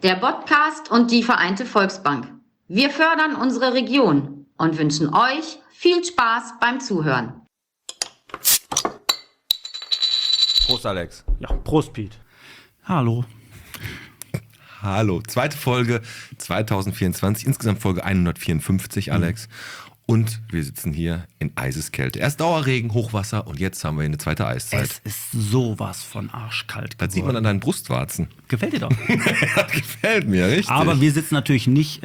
der Podcast und die Vereinte Volksbank. Wir fördern unsere Region und wünschen euch viel Spaß beim Zuhören. Prost, Alex. Ja, Prost, Piet. Hallo. Hallo. Zweite Folge 2024, insgesamt Folge 154, Alex. Und wir sitzen hier in Eiseskälte. Erst Dauerregen, Hochwasser und jetzt haben wir hier eine zweite Eiszeit. Es ist sowas von arschkalt geworden. Das sieht man an deinen Brustwarzen. Gefällt dir doch. Das gefällt mir, richtig. Aber wir sitzen natürlich nicht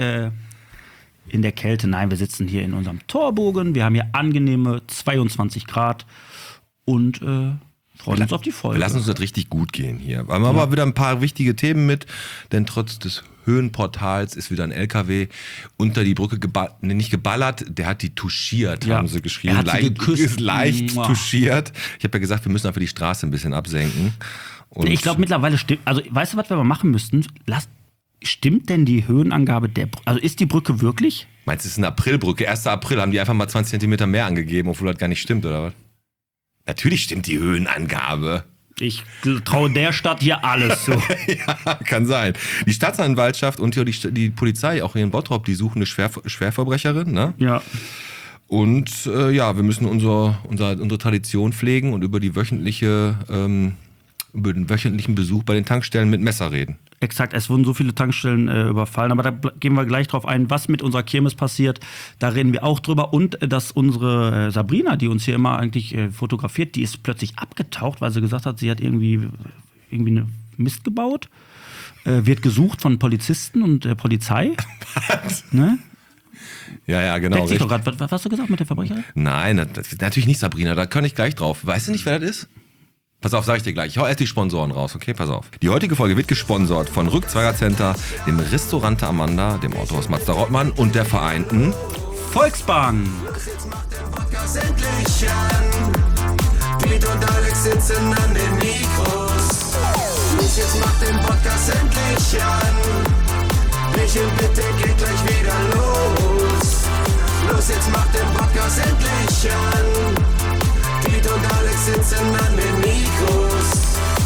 in der Kälte. Nein, wir sitzen hier in unserem Torbogen. Wir haben hier angenehme 22 Grad und freuen uns auf die Folge. Wir lassen uns das richtig gut gehen hier. Wir haben aber wieder ein paar wichtige Themen mit, denn trotz des Höhenportals ist wieder ein LKW unter die Brücke nicht geballert, der hat die touchiert, haben sie geschrieben. Er hat sie geküsst. Leicht touchiert. Ich habe ja gesagt, wir müssen einfach die Straße ein bisschen absenken. Und Ich glaube mittlerweile stimmt, also weißt du, was wir mal machen müssten? Stimmt denn die Höhenangabe der Brücke? Also ist die Brücke wirklich? Meinst du, es ist eine Aprilbrücke? 1. April haben die einfach mal 20 Zentimeter mehr angegeben, obwohl das gar nicht stimmt, oder was? Natürlich stimmt die Höhenangabe. Ich traue der Stadt hier alles zu. Ja, kann sein. Die Staatsanwaltschaft und die Polizei, auch hier in Bottrop, die suchen eine Schwerverbrecherin, ne? Ja. Und wir müssen unsere Tradition pflegen und über den wöchentlichen Besuch bei den Tankstellen mit Messer reden. Exakt, es wurden so viele Tankstellen überfallen, aber da gehen wir gleich drauf ein, was mit unserer Kirmes passiert. Da reden wir auch drüber. Und dass unsere Sabrina, die uns hier immer eigentlich fotografiert, die ist plötzlich abgetaucht, weil sie gesagt hat, sie hat irgendwie eine Mist gebaut. Wird gesucht von Polizisten und der Polizei. Was? Ne? Ja, genau. Deckt sich doch grad. Was hast du gesagt mit der Verbrecherin? Nein, das ist natürlich nicht Sabrina, da kann ich gleich drauf. Weißt du nicht, wer das ist? Pass auf, sag ich dir gleich. Ich hau erst die Sponsoren raus, okay? Pass auf. Die heutige Folge wird gesponsert von Rückzweiger Center, dem Restaurante Amanda, dem Autohaus Mazda Rottmann und der Vereinten Volksbank. Jetzt macht der Podcast endlich an. Piet und Alex sitzen an den Mikros. Los, jetzt macht den Podcast endlich an. Michel, bitte geht gleich wieder los. Los, jetzt macht den Podcast endlich an. Piet und Alex sitzen an den Mikros.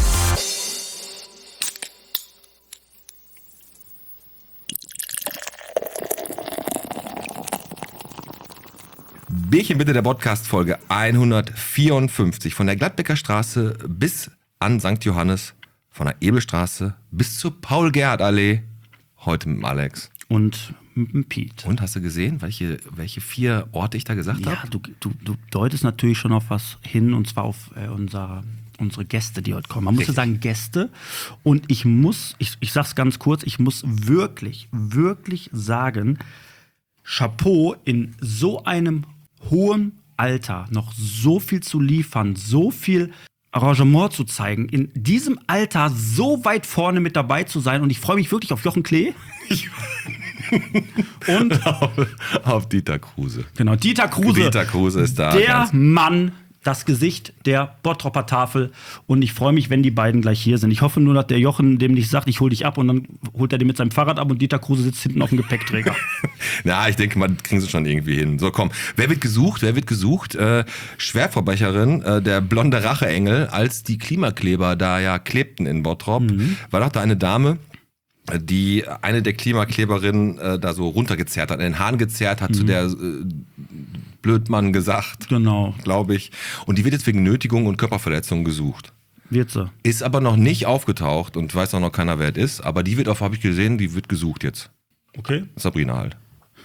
Bierchen bitte, der Podcast Folge 154. Von der Gladbecker Straße bis an St. Johannes, von der Ebelstraße bis zur Paul-Gerhardt-Allee. Heute mit dem Alex. Und mit dem Piet. Und hast du gesehen, welche 4 Orte ich da gesagt habe? Ja, du deutest natürlich schon auf was hin, und zwar auf unsere Gäste, die heute kommen. Man muss ja sagen Gäste. Und ich sag's ganz kurz, ich muss wirklich, wirklich sagen, Chapeau, in so einem hohen Alter noch so viel zu liefern, so viel Arrangement zu zeigen, in diesem Alter so weit vorne mit dabei zu sein. Und ich freue mich wirklich auf Jochen Klee. Und auf Dieter Kruse. genau, Dieter Kruse. Dieter Kruse ist da. Der Mann, das Gesicht der Bottropper Tafel. Und ich freue mich, wenn die beiden gleich hier sind. Ich hoffe nur, dass der Jochen dem nicht sagt, ich hol dich ab, und dann holt er den mit seinem Fahrrad ab und Dieter Kruse sitzt hinten auf dem Gepäckträger. Na, ich denke mal, das kriegen sie schon irgendwie hin. So, komm. Wer wird gesucht? Schwerverbrecherin, der blonde Racheengel, als die Klimakleber da ja klebten in Bottrop, war doch da eine Dame, die eine der Klimakleberinnen da so runtergezerrt hat, in den Hahn gezerrt hat, zu der Blödmann gesagt, Genau, glaube ich. Und die wird jetzt wegen Nötigung und Körperverletzung gesucht. wird sie. Ist aber noch nicht aufgetaucht und weiß auch noch keiner, wer es ist. Aber die wird habe ich gesehen, die wird gesucht jetzt. Okay. Sabrina halt.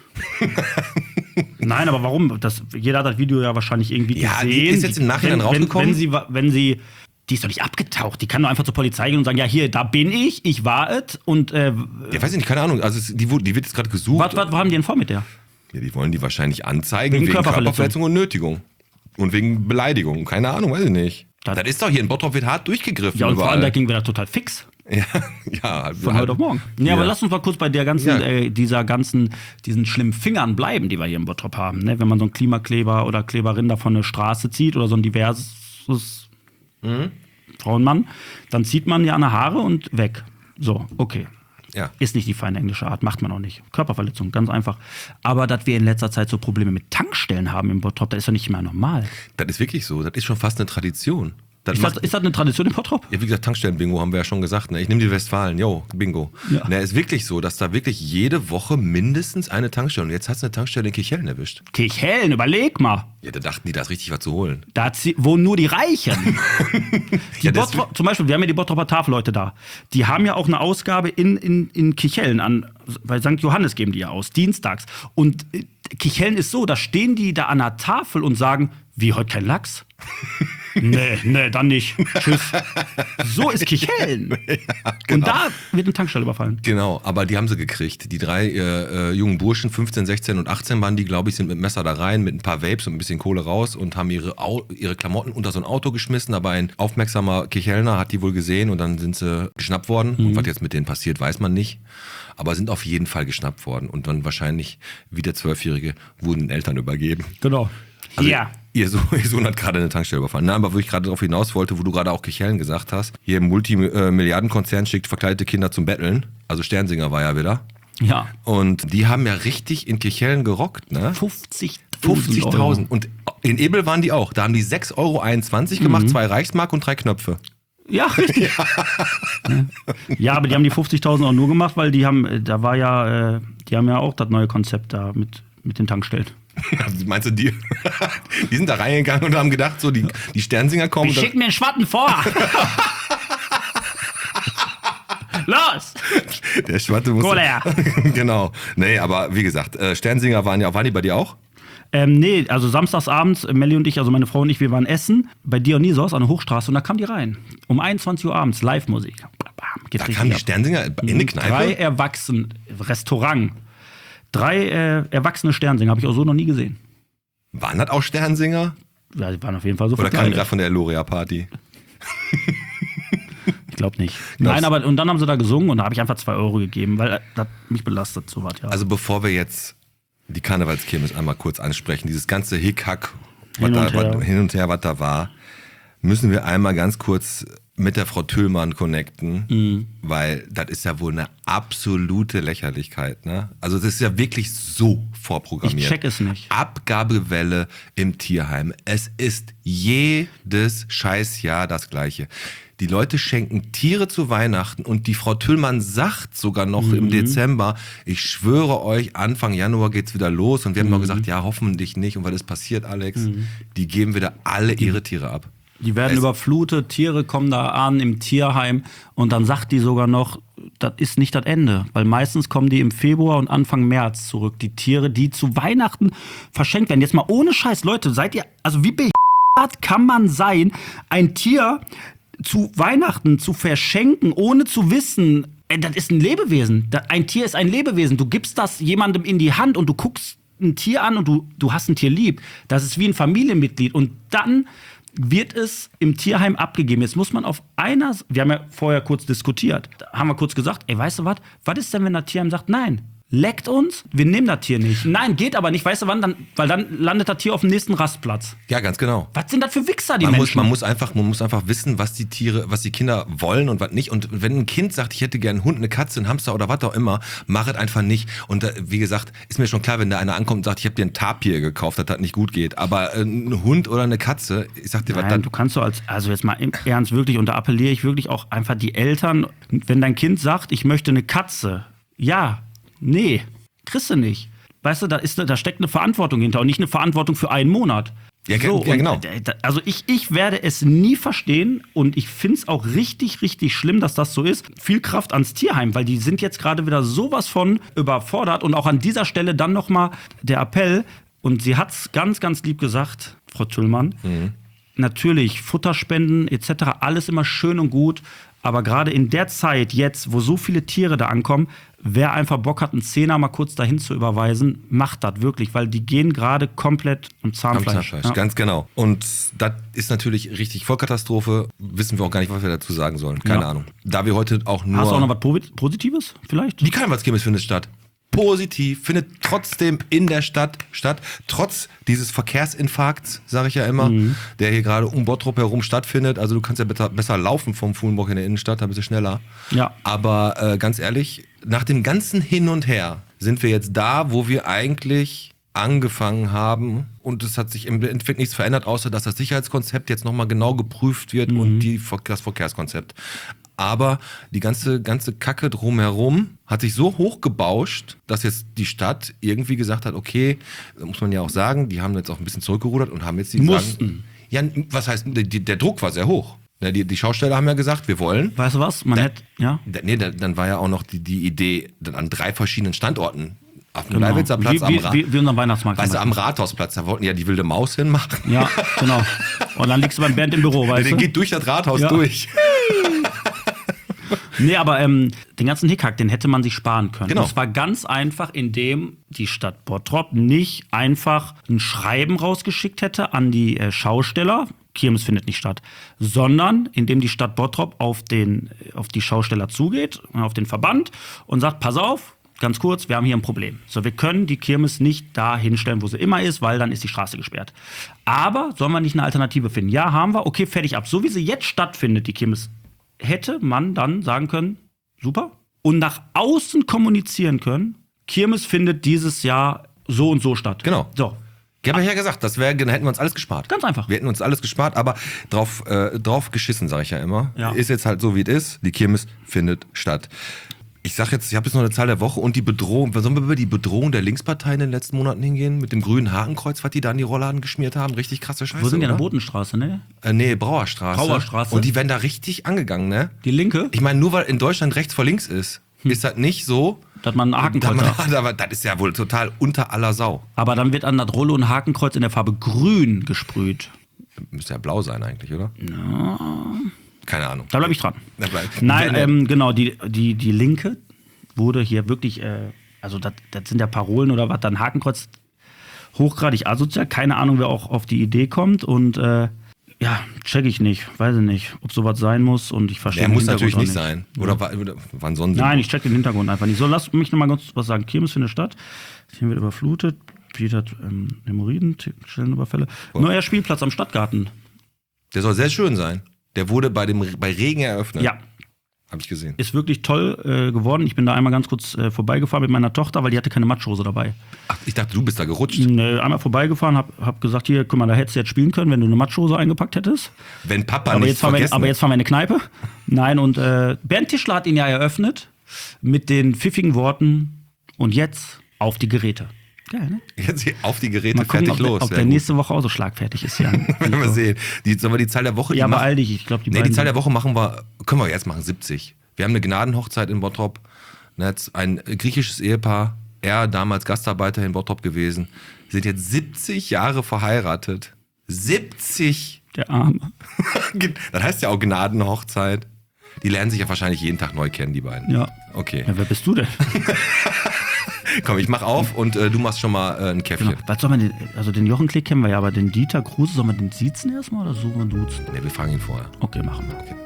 Nein, aber warum? Jeder hat das Video ja wahrscheinlich irgendwie Ja, gesehen. die ist jetzt im Nachhinein rausgekommen. Wenn sie die ist doch nicht abgetaucht. Die kann doch einfach zur Polizei gehen und sagen, ja, hier, da bin ich war es. Und Ja, weiß ich nicht, keine Ahnung. Also die wird jetzt gerade gesucht. was haben die denn vor mit der? Ja, die wollen die wahrscheinlich anzeigen Wegen wegen Körperverletzung. Körperverletzung und Nötigung. Und wegen Beleidigung. Keine Ahnung, weiß ich nicht. Das Das ist doch hier in Bottrop wird hart durchgegriffen. Ja, und vor allem, überall. da ging wir da total fix. Ja, Von heute auf morgen. Ja, aber lass uns mal kurz bei der ganzen, Ja. diesen schlimmen Fingern bleiben, die wir hier im Bottrop haben. Ne? Wenn man so einen Klimakleber oder Kleberin da von der Straße zieht oder so ein diverses Frauenmann, dann zieht man ja an der Haare und weg. So, okay. Ja. Ist nicht die feine englische Art, macht man auch nicht. Körperverletzung, ganz einfach. Aber dass wir in letzter Zeit so Probleme mit Tankstellen haben im Bottrop, das ist doch nicht mehr normal. Das ist wirklich so. Das ist schon fast eine Tradition. Ist das eine Tradition in Bottrop? Ja, wie gesagt, Tankstellen-Bingo haben wir ja schon gesagt. Ne? Ich nehme die Westfalen, Bingo. Ja. Ne, ist wirklich so, dass da wirklich jede Woche mindestens eine Tankstelle, und jetzt hast du eine Tankstelle in Kirchhellen erwischt. Kirchhellen, überleg mal. Ja, da dachten die, da ist richtig was zu holen. Da wohnen nur die Reichen. Ja, Zum Beispiel, wir haben ja die Bottroper Tafelleute da. Die haben ja auch eine Ausgabe in Kirchhellen an, bei St. Johannes geben die ja aus, dienstags. Und Kirchhellen ist so, da stehen die da an der Tafel und sagen, wie, heute kein Lachs? Nee, dann nicht. Tschüss. So ist Kirchhellen. Ja, genau. Und da wird eine Tankstelle überfallen. Genau, aber die haben sie gekriegt. Die 3 jungen Burschen, 15, 16 und 18 waren die, glaube ich, sind mit dem Messer da rein, mit ein paar Vapes und ein bisschen Kohle raus und haben ihre Klamotten unter so ein Auto geschmissen. Aber ein aufmerksamer Kirchhellner hat die wohl gesehen und dann sind sie geschnappt worden. Und was jetzt mit denen passiert, weiß man nicht. Aber sind auf jeden Fall geschnappt worden. Und dann wahrscheinlich, wie der 12-Jährige, wurden den Eltern übergeben. Genau. Also, Ja. Ihr Sohn hat gerade eine Tankstelle überfallen. Nein, aber wo ich gerade darauf hinaus wollte, wo du gerade auch Kirchhellen gesagt hast, hier im Multimilliardenkonzern schickt verkleidete Kinder zum Betteln. Also Sternsinger war ja wieder. Ja. Und die haben ja richtig in Kirchhellen gerockt, ne? 50.000. Und in Ebel waren die auch. Da haben die 6,21 € gemacht, 2 Reichsmark und 3 Knöpfe. Ja, richtig. Ja, aber die haben die 50.000 auch nur gemacht, weil die haben ja auch das neue Konzept da mit den Tankstellen. Meinst du die? Die sind da reingegangen und haben gedacht, so die Sternsinger kommen. Wir schicken den Schwatten vor. Los! Der Schwatte muss. Kohle her. Genau. Nee, aber wie gesagt, Sternsinger waren die bei dir auch? Nee, also samstagsabends, Melli und ich, also meine Frau und ich, wir waren essen bei Dionysos an der Hochstraße und da kamen die rein. Um 21 Uhr abends, Live-Musik. Da kamen die Sternsinger in die Kneipe? 3 Erwachsene, Restaurant. 3 erwachsene Sternsinger, habe ich auch so noch nie gesehen. Waren das auch Sternsinger? Ja, die waren auf jeden Fall so Oder kamen die verkleidet. gerade von der Eloria-Party? Ich glaube nicht. Nein, aber und dann haben sie da gesungen und da habe ich einfach 2 € gegeben, weil das mich belastet so was. Ja. Also bevor wir jetzt die Karnevalskirmes einmal kurz ansprechen, dieses ganze Hickhack, Hin und her. was da war, müssen wir einmal ganz kurz mit der Frau Tüllmann connecten, weil das ist ja wohl eine absolute Lächerlichkeit. Ne? Also das ist ja wirklich so vorprogrammiert. Ich check es nicht. Abgabewelle im Tierheim. Es ist jedes Scheißjahr das Gleiche. Die Leute schenken Tiere zu Weihnachten und die Frau Tüllmann sagt sogar noch im Dezember, ich schwöre euch, Anfang Januar geht's wieder los. Und wir haben noch gesagt, ja, hoffentlich nicht. Und was ist passiert, Alex? Die geben wieder alle ihre Tiere ab. Die werden überflutet, Tiere kommen da an im Tierheim und dann sagt die sogar noch, das ist nicht das Ende. Weil meistens kommen die im Februar und Anfang März zurück. Die Tiere, die zu Weihnachten verschenkt werden. Jetzt mal ohne Scheiß, Leute, seid ihr, also wie behindert kann man sein, ein Tier zu Weihnachten zu verschenken, ohne zu wissen, das ist ein Lebewesen. Ein Tier ist ein Lebewesen. Du gibst das jemandem in die Hand und du guckst ein Tier an und du hast ein Tier lieb. Das ist wie ein Familienmitglied. Und dann wird es im Tierheim abgegeben. Jetzt muss man wir haben ja vorher kurz diskutiert, da haben wir kurz gesagt, ey, weißt du was ist denn, wenn das Tierheim sagt, nein, leckt uns, wir nehmen das Tier nicht. Nein, geht aber nicht, weißt du wann, weil dann landet das Tier auf dem nächsten Rastplatz. Ja, ganz genau. Was sind das für Wichser, die Man Menschen? muss einfach wissen, was die Kinder wollen und was nicht. Und wenn ein Kind sagt, ich hätte gerne einen Hund, eine Katze, einen Hamster oder was auch immer, mach es einfach nicht. Und wie gesagt, ist mir schon klar, wenn da einer ankommt und sagt, ich habe dir ein Tapir gekauft, dass das nicht gut geht. Aber ein Hund oder eine Katze, ich sag dir, was Nein, du kannst so also jetzt mal im Ernst wirklich, und da appelliere ich wirklich auch einfach die Eltern, wenn dein Kind sagt, ich möchte eine Katze, ja, nee, kriegst du nicht. Weißt du, da steckt eine Verantwortung hinter und nicht eine Verantwortung für einen Monat. Ja, ja, genau. Also ich werde es nie verstehen und ich finde es auch richtig, richtig schlimm, dass das so ist. Viel Kraft ans Tierheim, weil die sind jetzt gerade wieder sowas von überfordert und auch an dieser Stelle dann nochmal der Appell, und sie hat es ganz, ganz lieb gesagt, Frau Tüllmann, natürlich Futterspenden etc., alles immer schön und gut, aber gerade in der Zeit jetzt, wo so viele Tiere da ankommen, wer einfach Bock hat, einen Zehner mal kurz dahin zu überweisen, macht das wirklich, weil die gehen gerade komplett am Zahnfleisch. Ja. Ganz genau. Und das ist natürlich richtig Vollkatastrophe. Wissen wir auch gar nicht, was wir dazu sagen sollen. Keine Ahnung. Da wir heute auch nur... Hast du auch noch was Positives vielleicht? Die Karnevalskirmes findet statt. Positiv, findet trotzdem in der Stadt statt, trotz dieses Verkehrsinfarkts, sage ich ja immer, der hier gerade um Bottrop herum stattfindet. Also du kannst ja besser laufen vom Fuhlenburg in der Innenstadt, da bist du schneller. Ja. Aber ganz ehrlich, nach dem ganzen Hin und Her sind wir jetzt da, wo wir eigentlich angefangen haben und es hat sich im Endeffekt nichts verändert, außer dass das Sicherheitskonzept jetzt nochmal genau geprüft wird und das Verkehrskonzept. Aber die ganze Kacke drumherum hat sich so hochgebauscht, dass jetzt die Stadt irgendwie gesagt hat, okay, muss man ja auch sagen, die haben jetzt auch ein bisschen zurückgerudert und haben jetzt die Mussten. Ja, was heißt, der Druck war sehr hoch. Ja, die Schausteller haben ja gesagt, wir wollen. Weißt du was? Man hätte, ja. Dann war ja auch noch die Idee, dann an 3 verschiedenen Standorten. Auf dem Genau. Leiwitzer Platz Wie unser Weihnachtsmarkt. Weißt du, am Rathausplatz, da wollten ja die wilde Maus hinmachen. Ja, genau. Und dann liegst du beim Bernd im Büro, weißt Der du? geht durch das Rathaus Ja. durch. Nee, aber den ganzen Hickhack, den hätte man sich sparen können. Genau. Und zwar ganz einfach, indem die Stadt Bottrop nicht einfach ein Schreiben rausgeschickt hätte an die Schausteller, Kirmes findet nicht statt, sondern indem die Stadt Bottrop auf die Schausteller zugeht, auf den Verband und sagt, pass auf, ganz kurz, wir haben hier ein Problem. So, wir können die Kirmes nicht da hinstellen, wo sie immer ist, weil dann ist die Straße gesperrt. Aber sollen wir nicht eine Alternative finden? Ja, haben wir. Okay, fertig ab. So wie sie jetzt stattfindet, die Kirmes, hätte man dann sagen können, super, und nach außen kommunizieren können, Kirmes findet dieses Jahr so und so statt. Genau. So. Ich habe ja gesagt, dann hätten wir uns alles gespart. Ganz einfach. Wir hätten uns alles gespart, aber drauf geschissen, sage ich ja immer. Ja. Ist jetzt halt so, wie es ist. Die Kirmes findet statt. Ich sag jetzt, ich habe jetzt noch eine Zahl der Woche und die Bedrohung. Sollen wir über die Bedrohung der Linkspartei in den letzten Monaten hingehen? Mit dem grünen Hakenkreuz, was die da an die Rollladen geschmiert haben? Richtig krasse Scheiße. Wo sind die an der oder? Botenstraße, ne? Nee, Brauerstraße. Brauerstraße. Und die werden da richtig angegangen, ne? Die Linke? Ich meine, nur weil in Deutschland rechts vor links ist das nicht so. Dass man ein Hakenkreuz hat. Aber das ist ja wohl total unter aller Sau. Aber dann wird an das Rollo ein Hakenkreuz in der Farbe grün gesprüht. Müsste ja blau sein eigentlich, oder? Ja. Keine Ahnung. Da bleibe ich dran. Da bleibt- Nein, genau, die Linke wurde hier wirklich, also das sind ja Parolen oder was, dann Hakenkreuz hochgradig asozial. Keine Ahnung, wer auch auf die Idee kommt und ja, check ich nicht, weiß ich nicht, ob sowas sein muss und ich verstehe Der den muss Hintergrund natürlich auch nicht sein. Oder wann sonst? Nein, ich check den Hintergrund einfach nicht. So, lass mich nochmal ganz was sagen. Kirmes findet statt. Hier wird überflutet. Piet hat Hämorrhoiden, Stellenüberfälle. Neuer Spielplatz am Stadtgarten. Der soll sehr schön sein. Der wurde bei Regen eröffnet. Ja, Habe ich gesehen. ist wirklich toll geworden. Ich bin da einmal ganz kurz vorbeigefahren mit meiner Tochter, weil die hatte keine Matschhose dabei. Ach, ich dachte, du bist da gerutscht. Einmal vorbeigefahren, hab gesagt, hier, guck mal, da hättest du jetzt spielen können, wenn du eine Matschhose eingepackt hättest. Wenn Papa Aber nicht jetzt, fahren wir in eine Kneipe. Nein, und Bernd Tischler hat ihn ja eröffnet mit den pfiffigen Worten und jetzt auf die Geräte. Geil, ne? Jetzt hier auf die Geräte Mal gucken, fertig los. ob Sehr der gut. nächste Woche auch so schlagfertig ist. Ja. Werden wir sehen. Sollen wir die Zahl der Woche? Ja, die beeil dich. Ich glaube, die Nee, beiden die Zahl der Woche können wir jetzt machen, 70. Wir haben eine Gnadenhochzeit in Bottrop. Jetzt ein griechisches Ehepaar, er damals Gastarbeiter in Bottrop gewesen, sind jetzt 70 Jahre verheiratet. 70! Der Arme. Das heißt ja auch Gnadenhochzeit. Die lernen sich ja wahrscheinlich jeden Tag neu kennen, die beiden. Ja. Okay. Ja, wer bist du denn? Komm, ich mach auf und du machst schon mal ein Käffchen. Genau. Was soll man den Jochen Klick kennen wir ja, aber den Dieter Kruse, soll man den siezen erstmal oder suchen wir duzen? Ne, wir fragen ihn vorher. Okay, machen wir. Okay.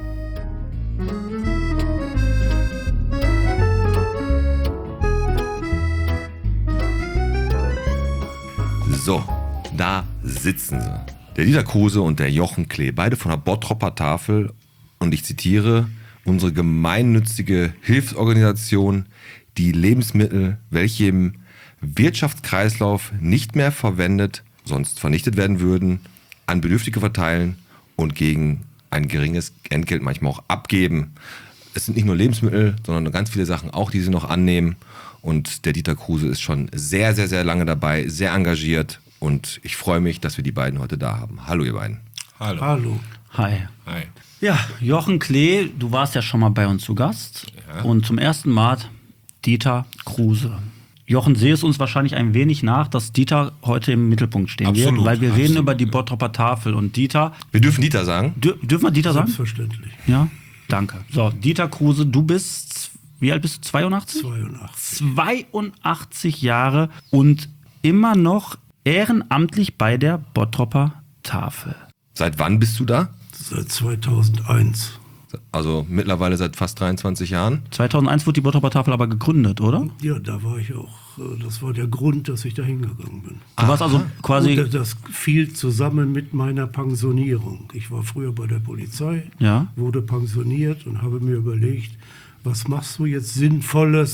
So, da sitzen sie. Der Dieter Kruse und der Jochen Klee, beide von der Bottropper Tafel. Und ich zitiere, unsere gemeinnützige Hilfsorganisation, die Lebensmittel, welche im Wirtschaftskreislauf nicht mehr verwendet, sonst vernichtet werden würden, an Bedürftige verteilen und gegen ein geringes Entgelt manchmal auch abgeben. Es sind nicht nur Lebensmittel, sondern ganz viele Sachen auch, die sie noch annehmen. Und der Dieter Kruse ist schon sehr, sehr, sehr lange dabei, sehr engagiert. Und ich freue mich, dass wir die beiden heute da haben. Hallo, ihr beiden. Hallo. Hallo. Hi. Hi. Ja, Jochen Klee, du warst ja schon mal bei uns zu Gast. Ja. Und zum ersten Mal Dieter Kruse. Jochen, sehe es uns wahrscheinlich ein wenig nach, dass Dieter heute im Mittelpunkt stehen Absolut, wird, weil wir reden absolut, über die Bottropper Tafel. Und Dieter, Wir dürfen Dieter sagen. dürfen wir Dieter sagen? Selbstverständlich. Ja, danke. So, Dieter Kruse, du bist, wie alt bist du? 82? 82. 82 Jahre und immer noch ehrenamtlich bei der Bottropper Tafel. Seit wann bist du da? Seit 2001. Also mittlerweile seit fast 23 Jahren. 2001 wurde die Bottropper Tafel aber gegründet, oder? Ja, da war ich auch. Das war der Grund, dass ich da hingegangen bin. Du warst also quasi. Und das fiel zusammen mit meiner Pensionierung. Ich war früher bei der Polizei, Ja. wurde pensioniert und habe mir überlegt, was machst du jetzt Sinnvolles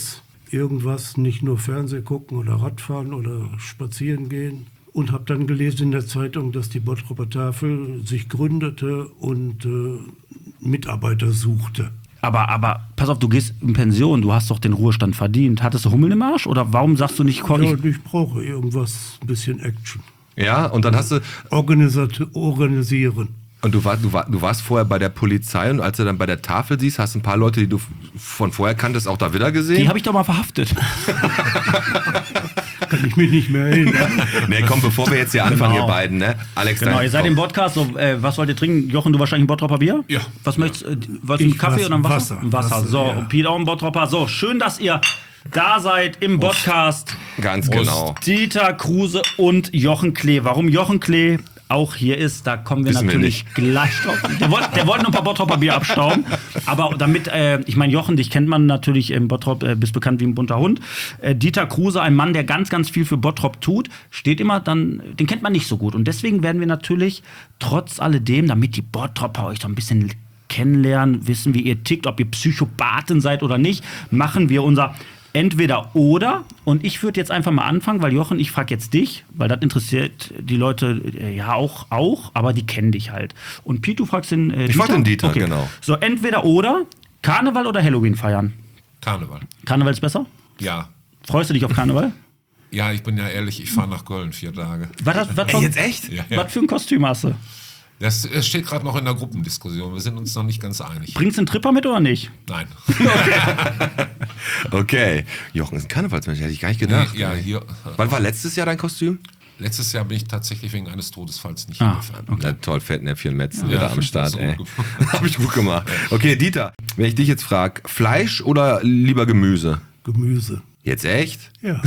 irgendwas, nicht nur Fernsehen gucken oder Radfahren oder spazieren gehen. Und habe dann gelesen in der Zeitung, dass die Bottroper Tafel sich gründete und Mitarbeiter suchte. Aber pass auf, du gehst in Pension, du hast doch den Ruhestand verdient. Hattest du Hummel im Arsch oder warum sagst du nicht, Ja, ich brauche irgendwas, ein bisschen Action. Ja, und dann hast du... Organisieren. Und du warst vorher bei der Polizei und als du dann bei der Tafel siehst, hast du ein paar Leute, die du von vorher kanntest, auch da wieder gesehen? Die habe ich doch mal verhaftet. Kann ich mich nicht mehr erinnern. Nee, komm, bevor wir jetzt hier anfangen, Genau. ihr beiden, ne? Alex, Genau, ihr seid im Podcast, so, was wollt ihr trinken? Jochen, du wahrscheinlich ein Bottropper Bier? Ja. Was möchtest du? Wolltest du einen Kaffee oder ein Wasser? Wasser, So, ja. und Peter auch ein Bottropper. So, schön, dass ihr da seid im Podcast. Ganz genau. Dieter Kruse und Jochen Klee. Warum Jochen Klee auch hier ist, da kommen wir Wissen wir natürlich gleich drauf. Der wollte noch ein paar Bottropper Bier abstauben. Aber damit, ich meine, Jochen, dich kennt man natürlich im Bottrop, bist bekannt wie ein bunter Hund. Dieter Kruse, ein Mann, der ganz, ganz viel für Bottrop tut, steht immer dann, den kennt man nicht so gut. Und deswegen werden wir natürlich trotz alledem, damit die Bottropper euch so ein bisschen kennenlernen, wissen, wie ihr tickt, ob ihr Psychopathen seid oder nicht, machen wir unser Entweder-Oder. Und ich würde jetzt einfach mal anfangen, weil Jochen, ich frage jetzt dich, weil das interessiert die Leute ja auch, aber die kennen dich halt. Und Piet, du fragst den Dieter? Ich frag den Dieter, genau. So, Entweder-Oder, Karneval oder Halloween feiern? Karneval. Karneval ist besser? Ja. Freust du dich auf Karneval? Ja, ich bin ja ehrlich, ich fahre nach Köln 4 Tage. Jetzt echt? Ja. Was für ein Kostüm hast du? Das steht gerade noch in der Gruppendiskussion. Wir sind uns noch nicht ganz einig. Bringst du einen Tripper mit oder nicht? Nein. Okay. Jochen ist ein Karnevalsmensch, hätte ich gar nicht gedacht. Ja, hier. Wann war letztes Jahr dein Kostüm? Letztes Jahr bin ich tatsächlich wegen eines Todesfalls nicht Ah, hingefahren. Na toll, Fettnäpfchen Metzen Ja, wieder am Start, so ey. gut. Hab ich gut gemacht. Okay, Dieter, wenn ich dich jetzt frage, Fleisch oder lieber Gemüse? Gemüse. Jetzt echt? Ja,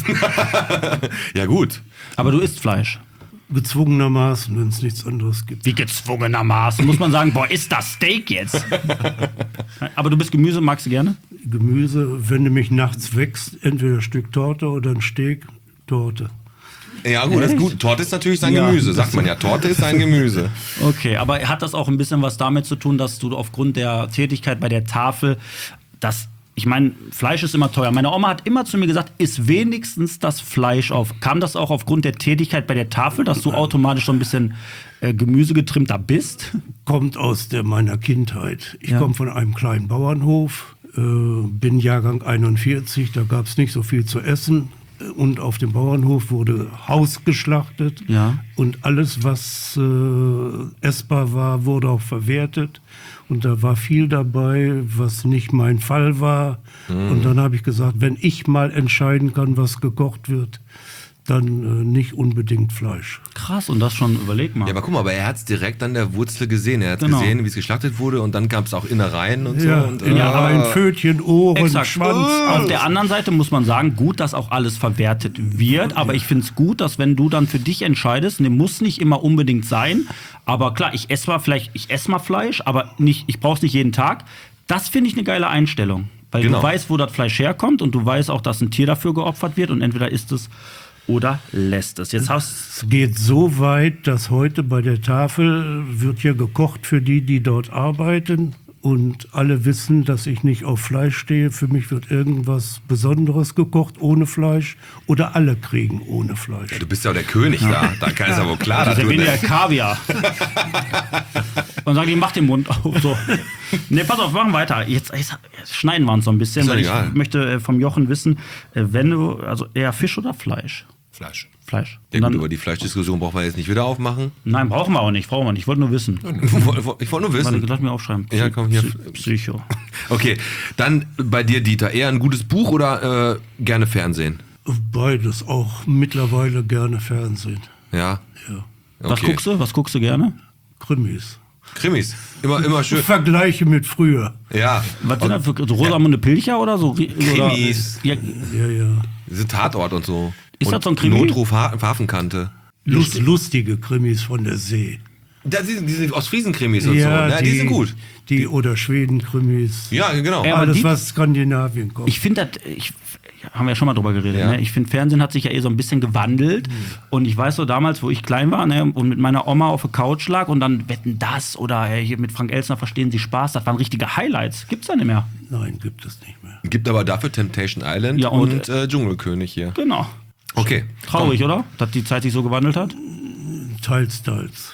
Ja gut. Aber du isst Fleisch. gezwungenermaßen, wenn es nichts anderes gibt. Wie gezwungenermaßen. Muss man sagen, boah, ist das Steak jetzt? Aber du bist Gemüse, magst du gerne? Gemüse, wenn du mich nachts wächst, entweder ein Stück Torte oder ein Steak, Torte. Ja gut, das ist gut. Torte ist natürlich sein Ja. Gemüse, sagt man ja. Torte ist sein Gemüse. Okay, aber hat das auch ein bisschen was damit zu tun, dass du aufgrund der Tätigkeit bei der Tafel, ich meine, Fleisch ist immer teuer. Meine Oma hat immer zu mir gesagt, iss wenigstens das Fleisch auf. Kam das auch aufgrund der Tätigkeit bei der Tafel, dass du automatisch so ein bisschen gemüsegetrimmter bist? Kommt aus meiner Kindheit. Ich Ja. komme von einem kleinen Bauernhof, bin Jahrgang 41, da gab es nicht so viel zu essen. Und auf dem Bauernhof wurde Haus geschlachtet. Ja. Und alles, was essbar war, wurde auch verwertet. Und da war viel dabei, was nicht mein Fall war. Und dann habe ich gesagt, wenn ich mal entscheiden kann, was gekocht wird, dann nicht unbedingt Fleisch. Krass, und das schon, überleg mal. Ja, aber guck mal, aber er hat es direkt an der Wurzel gesehen. Er hat Genau. gesehen, wie es geschlachtet wurde und dann gab es auch Innereien und so. Ja, Und, Innereien, Pfötchen, Ohren, Exakt. Schwanz. Auf der anderen Seite muss man sagen, gut, dass auch alles verwertet wird, aber ich finde es gut, dass wenn du dann für dich entscheidest, ne, muss nicht immer unbedingt sein, aber klar, ich esse mal Fleisch, aber nicht, ich brauche es nicht jeden Tag. Das finde ich eine geile Einstellung, weil Genau. du weißt, wo das Fleisch herkommt und du weißt auch, dass ein Tier dafür geopfert wird und entweder isst es oder lässt es. Jetzt hast Es geht so weit, dass heute bei der Tafel wird hier gekocht für die, die dort arbeiten. Und alle wissen, dass ich nicht auf Fleisch stehe. Für mich wird irgendwas Besonderes gekocht ohne Fleisch. Oder alle kriegen ohne Fleisch. du bist ja auch der König da. Da kann es ja wohl klar, dass der du... weniger Kaviar. Und sagen die, mach den Mund auf. So. Ne, pass auf, wir machen weiter. Jetzt schneiden wir uns so ein bisschen, Ist doch weil egal. ich möchte vom Jochen wissen, wenn du, also eher Fisch oder Fleisch? Fleisch. Fleisch. Ja, Und gut, dann, über die Fleischdiskussion brauchen wir jetzt nicht wieder aufmachen. nein, brauchen wir auch nicht. Ich wollte nur wissen. Ich wollte nur Warte, wissen. lass mich aufschreiben. Ja, komm, hier. Psycho. Okay, dann bei dir, Dieter. Eher ein gutes Buch oder gerne Fernsehen? Beides, auch mittlerweile gerne Fernsehen. Ja. Ja. Okay. Was guckst du gerne? Krimis. Krimis. Immer schön. Vergleiche mit früher. Ja. Was sind das für so Rosamunde Pilcher oder so? Krimis. Oder, ja, Ja, ja. Diese Tatort und so. Ist und das so ein Krimi? Notruf Hafenkante. Lustige Krimis von der See. Diese Ostfriesen-Krimis und Ja, so, ne? Die sind gut. Die oder Schweden-Krimis. Ja, genau. Ja, aber Alles, die- was Skandinavien kommt. Ich finde haben wir ja schon mal drüber geredet, Ja. ne? Ich finde, Fernsehen hat sich ja so ein bisschen gewandelt. Und ich weiß so damals, wo ich klein war, ne, und mit meiner Oma auf der Couch lag und dann Wetten, das oder hier mit Frank Elstner Verstehen Sie Spaß, das waren richtige Highlights. Gibt's da nicht mehr. Nein, gibt es nicht mehr. Gibt aber dafür Temptation Island Ja, und, und, Dschungelkönig hier. Genau. Okay. Traurig, oder? Dass die Zeit sich so gewandelt hat. Teils, teils.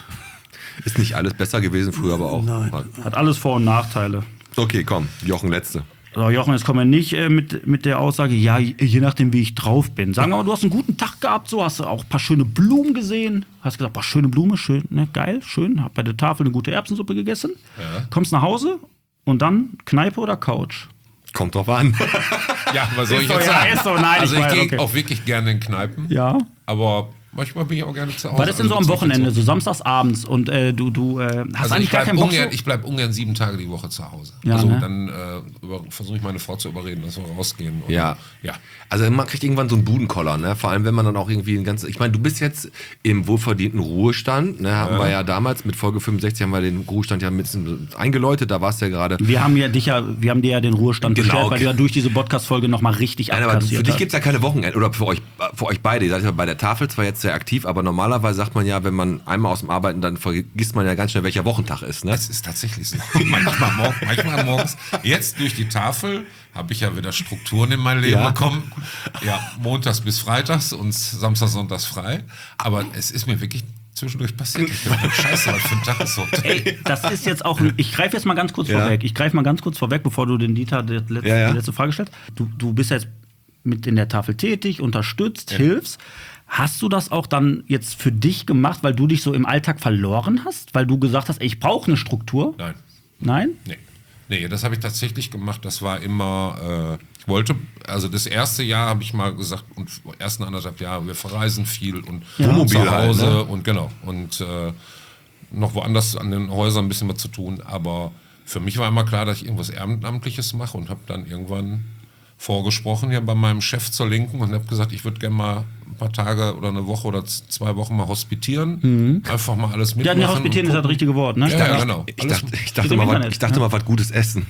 Ist nicht alles besser gewesen früher, aber auch. Nein. Hat alles Vor- und Nachteile. Okay, komm, Jochen, letzte. So, Jochen, jetzt kommen wir nicht mit der Aussage, ja, je nachdem, wie ich drauf bin. Sagen wir mal, du hast einen guten Tag gehabt, so hast du auch ein paar schöne Blumen gesehen. Hast gesagt, boah, schöne Blume, schön, ne, geil, schön. Hab bei der Tafel eine gute Erbsensuppe gegessen. Ja. Kommst nach Hause und dann Kneipe oder Couch? Kommt drauf an. Ja, was soll ich so, jetzt ja, sagen? ist so, nein, also ich ich weiß, gehe okay. auch wirklich gerne in Kneipen. Ja. Aber manchmal bin ich auch gerne zu Hause. War das denn so am Also Wochenende, so so. samstags abends und du hast Also eigentlich gar keinen Bock so? ich bleib ungern 7 Tage die Woche zu Hause. Ja, also ne? dann versuche ich meine Frau zu überreden, dass wir rausgehen. Und, Ja. Ja. Also man kriegt irgendwann so einen Budenkoller, ne? Vor allem, wenn man dann auch irgendwie ein ganzes. Ich meine, du bist jetzt im wohlverdienten Ruhestand, ne? Haben wir ja damals mit Folge 65 haben wir den Ruhestand ja ein bisschen eingeläutet, da warst du ja gerade. Wir haben dir ja den Ruhestand Genau. bestellt, weil du ja durch diese Podcast-Folge nochmal richtig Nein, aber abkassiert für dich hast. gibt es ja keine Wochenende. Oder für euch beide. Ihr seid ja bei der Tafel zwar jetzt sehr aktiv, aber normalerweise sagt man ja, wenn man einmal aus dem Arbeiten, dann vergisst man ja ganz schnell, welcher Wochentag ist. Ne? Es ist tatsächlich so. manchmal morgens. Jetzt durch die Tafel habe ich ja wieder Strukturen in mein Leben bekommen. Ja, montags bis freitags und samstags, sonntags frei. Aber es ist mir wirklich zwischendurch passiert. Ich dachte, scheiße, was für ein Tag ist heute. Ey, das ist jetzt auch. Ich greife jetzt mal ganz kurz Ja. vorweg. Ich greife mal ganz kurz vorweg, bevor du den Dieter die letzte Frage stellst. Du bist jetzt mit in der Tafel tätig, unterstützt, hilfst. Hast du das auch dann jetzt für dich gemacht, weil du dich so im Alltag verloren hast? Weil du gesagt hast, ey, ich brauche eine Struktur? Nein. Nein? Nee, das habe ich tatsächlich gemacht. Das war immer, ich wollte, also das erste Jahr habe ich mal gesagt, und ersten 1,5 Jahre, wir verreisen viel und Wohnmobil zu Hause halt, ne? und genau. Und noch woanders an den Häusern ein bisschen was zu tun. Aber für mich war immer klar, dass ich irgendwas Ehrenamtliches mache und habe dann irgendwann vorgesprochen hier bei meinem Chef zur Linken und habe gesagt, ich würde gerne mal ein paar Tage oder eine Woche oder 2 Wochen mal hospitieren. Einfach mal alles Ja, mitmachen. ne, hospitieren und ist das richtige Wort, ne? Ja, genau. Ich Alles- dachte im mal, Internet, ich dachte mal, was Gutes essen.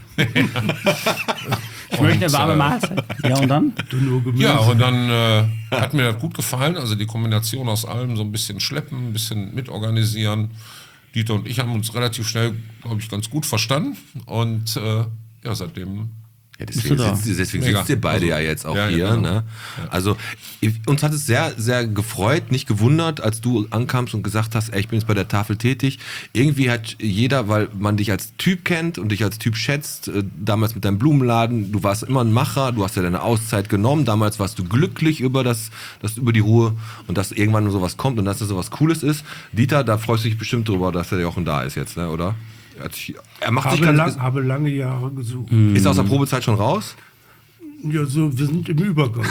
Ich möchte eine warme Mahlzeit. Ja, und dann? Nur Gemüse. Ja, und dann hat mir das gut gefallen. Also die Kombination aus allem, so ein bisschen schleppen, ein bisschen mitorganisieren. Dieter und ich haben uns relativ schnell, glaube ich, ganz gut verstanden. Und ja, seitdem. Ja, Bist du da? deswegen Mega. sitzt ihr beide Also, ja jetzt auch ja, hier. genau. Ne? Also uns hat es sehr, sehr gefreut, nicht gewundert, als du ankamst und gesagt hast, ey, ich bin jetzt bei der Tafel tätig. Irgendwie hat jeder, weil man dich als Typ kennt und dich als Typ schätzt, damals mit deinem Blumenladen, du warst immer ein Macher, du hast ja deine Auszeit genommen, damals warst du glücklich über über die Ruhe und dass irgendwann sowas kommt und dass das sowas Cooles ist. Dieter, da freust du dich bestimmt drüber, dass der Jochen da ist jetzt, ne, oder? Er macht sich Habe lange Jahre gesucht. ist aus der Probezeit schon raus? Ja, so, wir sind im Übergang.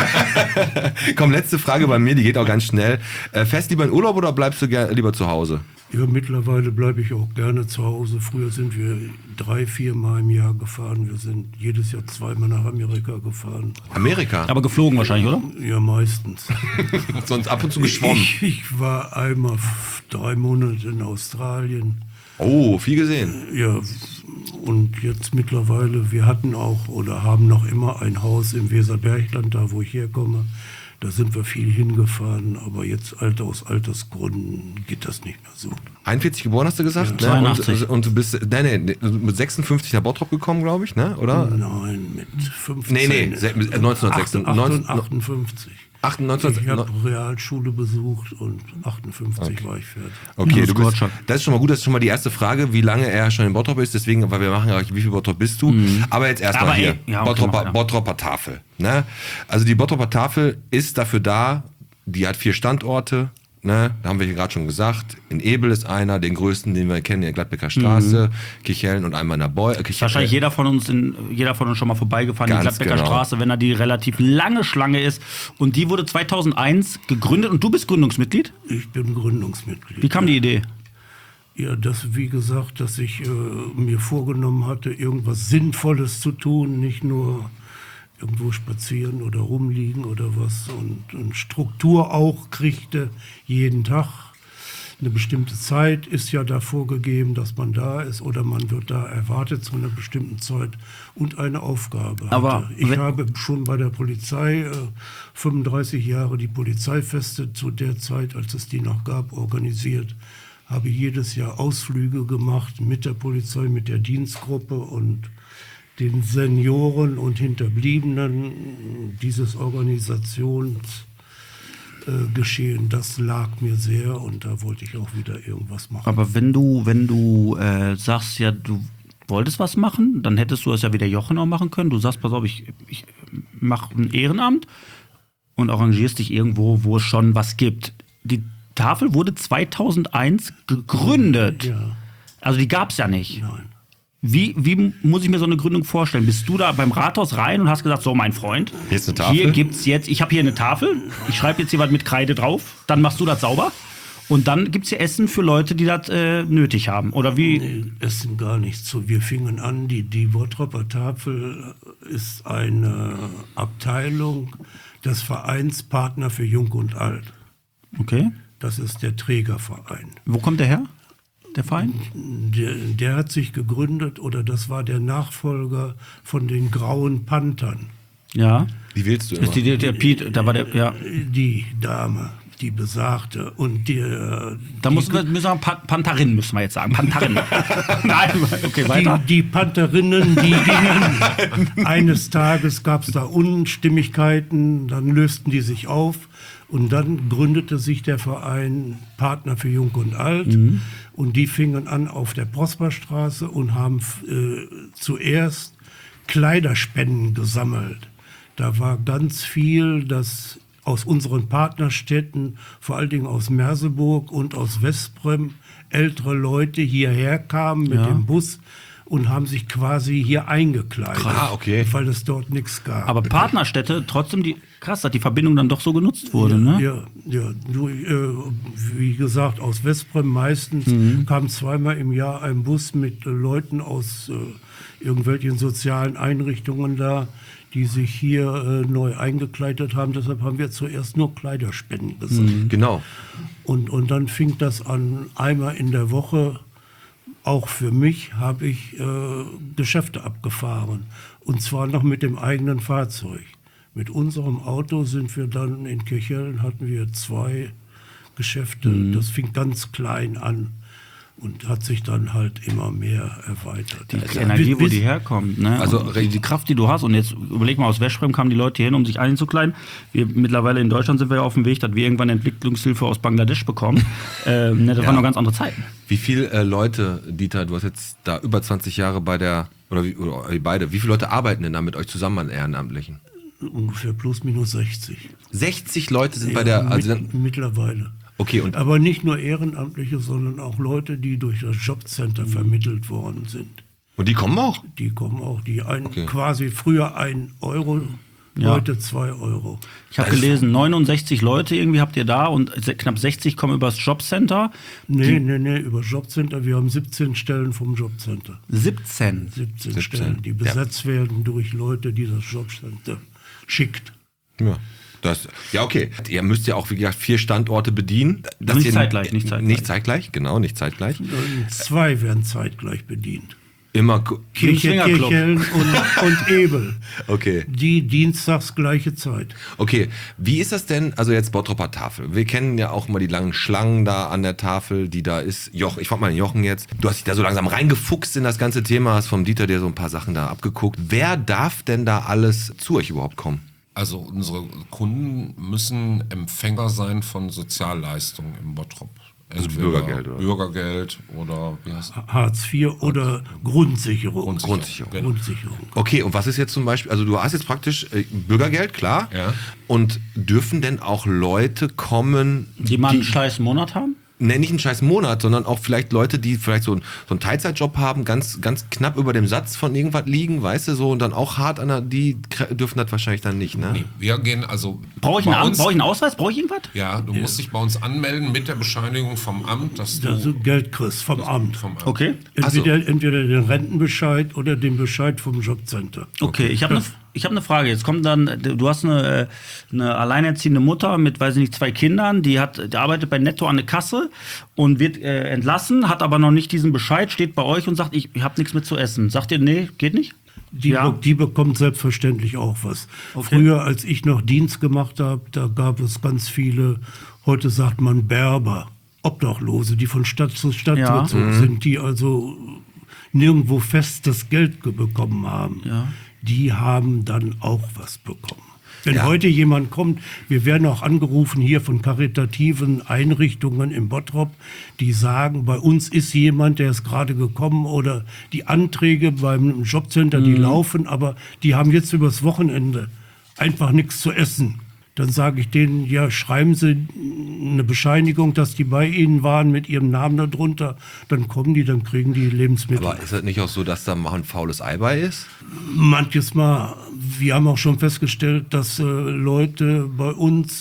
Komm, letzte Frage bei mir, die geht auch ganz schnell. Fährst du lieber in Urlaub oder bleibst du lieber zu Hause? Ja, mittlerweile bleibe ich auch gerne zu Hause. Früher sind wir 3-4 Mal im Jahr gefahren. Wir sind jedes Jahr 2-mal nach Amerika gefahren. Amerika? Aber geflogen wahrscheinlich, oder? Ja, meistens. Sonst ab und zu geschwommen. Ich war einmal 3 Monate in Australien. Oh, viel gesehen. Ja, und jetzt mittlerweile, wir hatten auch oder haben noch immer ein Haus im Weserbergland, da wo ich herkomme. Da sind wir viel hingefahren, aber jetzt aus Altersgründen geht das nicht mehr so. 41 geboren hast du gesagt? Ja, Ne? 82. Und du bist mit 56 nach Bottrop gekommen, glaube ich, ne? Oder? Nein, mit 15. Nee, 1956. 58. Ich 19, habe Realschule besucht und 58 war ich fertig. okay, Das du bist, Gottschalk. das ist schon mal gut, das ist schon mal die erste Frage, wie lange er schon in Bottrop ist, deswegen, weil wir machen ja, wie viel Bottrop bist du? Aber jetzt erstmal Aber hier, ja, okay, mach, ja. Bottroper Tafel. Ne? Also die Bottroper Tafel ist dafür da, die hat 4 Standorte, ne? Da haben wir hier gerade schon gesagt, in Ebel ist einer, den größten, den wir kennen, in der Gladbecker Straße, Kirchhellen und einmal in der Wahrscheinlich jeder von uns schon mal vorbeigefahren, die Ganz Gladbecker genau. Straße, wenn da die relativ lange Schlange ist. Und die wurde 2001 gegründet und du bist Gründungsmitglied? Ich bin Gründungsmitglied. Wie kam die Idee? Ja, das, wie gesagt, dass ich mir vorgenommen hatte, irgendwas Sinnvolles zu tun, nicht nur irgendwo spazieren oder rumliegen oder was und Struktur auch kriegte jeden Tag. Eine bestimmte Zeit ist ja da vorgegeben, dass man da ist oder man wird da erwartet zu einer bestimmten Zeit und eine Aufgabe Aber hatte. Ich habe schon bei der Polizei 35 Jahre die Polizeifeste zu der Zeit, als es die noch gab, organisiert. Habe jedes Jahr Ausflüge gemacht mit der Polizei, mit der Dienstgruppe und den Senioren und Hinterbliebenen dieses Organisationsgeschehen. Das lag mir sehr und da wollte ich auch wieder irgendwas machen. Aber wenn du sagst, ja, du wolltest was machen, dann hättest du es ja wie der Jochen auch machen können. Du sagst, pass auf, ich mache ein Ehrenamt und arrangierst dich irgendwo, wo es schon was gibt. Die Tafel wurde 2001 gegründet. Ja. Also die gab es ja nicht. Nein. Wie muss ich mir so eine Gründung vorstellen? Bist du da beim Rathaus rein und hast gesagt, so mein Freund, Hier ist eine Tafel. hier gibt's jetzt, ich habe hier eine Tafel, ich schreibe jetzt hier was mit Kreide drauf, dann machst du das sauber und dann gibt's hier Essen für Leute, die das nötig haben. Oder wie? Nee, Essen gar nichts so. Wir fingen an, die Bottropper Tafel ist eine Abteilung des Vereins Partner für Jung und Alt. Okay. Das ist der Trägerverein. Wo kommt der her? Der Verein? Der hat sich gegründet, oder das war der Nachfolger von den Grauen Panthern. Ja. Wie willst du immer? Ist der Piet, da war der, ja. Die Dame, die besagte. Und Da müssen wir sagen, Pantherin müssen wir jetzt sagen. Pantherin. Nein, okay, weiter. die Pantherinnen, die gingen. Eines Tages gab es da Unstimmigkeiten, dann lösten die sich auf. Und dann gründete sich der Verein Partner für Jung und Alt. Und die fingen an auf der Prosperstraße und haben zuerst Kleiderspenden gesammelt. Da war ganz viel, das aus unseren Partnerstädten, vor allen Dingen aus Merseburg und aus Westbrem, ältere Leute hierher kamen mit dem Bus und haben sich quasi hier eingekleidet, okay. weil es dort nichts gab. Aber Partnerstädte, trotzdem, krass, dass die Verbindung dann doch so genutzt wurde, ne? Ja. Du, wie gesagt, aus Westbrem meistens kam zweimal im Jahr ein Bus mit Leuten aus irgendwelchen sozialen Einrichtungen da, die sich hier neu eingekleidet haben. Deshalb haben wir zuerst nur Kleiderspenden gesammelt. Genau. Und dann fing das an, einmal in der Woche. Auch für mich habe ich Geschäfte abgefahren. Und zwar noch mit dem eigenen Fahrzeug. Mit unserem Auto sind wir dann in Kirchhellen, hatten wir 2 Geschäfte. Das fing ganz klein an und hat sich dann halt immer mehr erweitert. Die Energie, wo die herkommt, ne? Also Und die Kraft, die du hast. Und jetzt überleg mal, aus Westbrem kamen die Leute hier hin, um sich einzukleiden. Wir mittlerweile in Deutschland sind wir ja auf dem Weg, dass wir irgendwann Entwicklungshilfe aus Bangladesch bekommen. Das waren noch ganz andere Zeiten. Wie viele Leute, Dieter, du hast jetzt da über 20 Jahre bei der, oder beide, wie viele Leute arbeiten denn da mit euch zusammen an Ehrenamtlichen? Ungefähr plus minus 60. 60 Leute sind bei der, also dann, Mittlerweile. okay, und Aber nicht nur Ehrenamtliche, sondern auch Leute, die durch das Jobcenter vermittelt worden sind. die kommen auch? Die kommen auch, die Okay. quasi früher 1 Euro, heute 2 Euro. Ich habe gelesen, 69 Leute irgendwie habt ihr da und knapp 60 kommen übers Jobcenter. Nee, über Jobcenter. Wir haben 17 Stellen vom Jobcenter. 17. 17 Stellen, die besetzt werden durch Leute, die das Jobcenter schickt. Ja. Ja, okay. Ihr müsst ja auch, wie gesagt, 4 Standorte bedienen. Nicht zeitgleich, nicht zeitgleich. Nicht zeitgleich, genau, nicht zeitgleich. 2 werden zeitgleich bedient. Immer Kirchhellen und Ebel. Okay. Die dienstags gleiche Zeit. Okay, wie ist das denn, also jetzt Bottropper Tafel. Wir kennen ja auch immer die langen Schlangen da an der Tafel, die da ist. Ich frag mal den Jochen jetzt. Du hast dich da so langsam reingefuchst in das ganze Thema, hast vom Dieter dir so ein paar Sachen da abgeguckt. Wer darf denn da alles zu euch überhaupt kommen? Also unsere Kunden müssen Empfänger sein von Sozialleistungen im Bottrop. Entweder Bürgergeld, oder? Bürgergeld oder wie heißt das? Hartz IV oder Grundsicherung. Grundsicherung. Grundsicherung. Okay, und was ist jetzt zum Beispiel, also du hast jetzt praktisch Bürgergeld, klar. Ja. Und dürfen denn auch Leute kommen, Die mal einen scheiß Monat haben? nicht einen scheiß Monat, sondern auch vielleicht Leute, die vielleicht so einen Teilzeitjob haben, ganz knapp über dem Satz von irgendwas liegen, weißt du, so, und dann auch hart die dürfen das wahrscheinlich dann nicht, ne? Nee, wir gehen also. Brauche ich bei einen uns- Ausweis? Brauche ich irgendwas? Ja, du musst dich bei uns anmelden mit der Bescheinigung vom Amt, dass Dass du du Geld kriegst vom Amt. Okay. Entweder den Rentenbescheid oder den Bescheid vom Jobcenter. Okay, ich habe Ich habe eine Frage. Jetzt kommt dann, du hast eine alleinerziehende Mutter mit, weiß ich nicht, 2 Kindern, die arbeitet bei Netto an der Kasse und wird entlassen, hat aber noch nicht diesen Bescheid, steht bei euch und sagt, ich habe nichts mit zu essen. Sagt ihr, nee, geht nicht? Die bekommt selbstverständlich auch was. Okay. Früher, als ich noch Dienst gemacht habe, da gab es ganz viele, heute sagt man Berber, Obdachlose, die von Stadt zu Stadt gezogen sind, die also nirgendwo festes Geld bekommen haben. Ja. Die haben dann auch was bekommen. Wenn heute jemand kommt, wir werden auch angerufen hier von karitativen Einrichtungen in Bottrop, die sagen, bei uns ist jemand, der ist gerade gekommen oder die Anträge beim Jobcenter, die laufen, aber die haben jetzt übers Wochenende einfach nichts zu essen. Dann sage ich denen, ja, schreiben Sie eine Bescheinigung, dass die bei Ihnen waren mit Ihrem Namen darunter. Dann kommen die, dann kriegen die Lebensmittel. Aber ist das nicht auch so, dass da mal ein faules Ei bei ist? Manches Mal. Wir haben auch schon festgestellt, dass Leute bei uns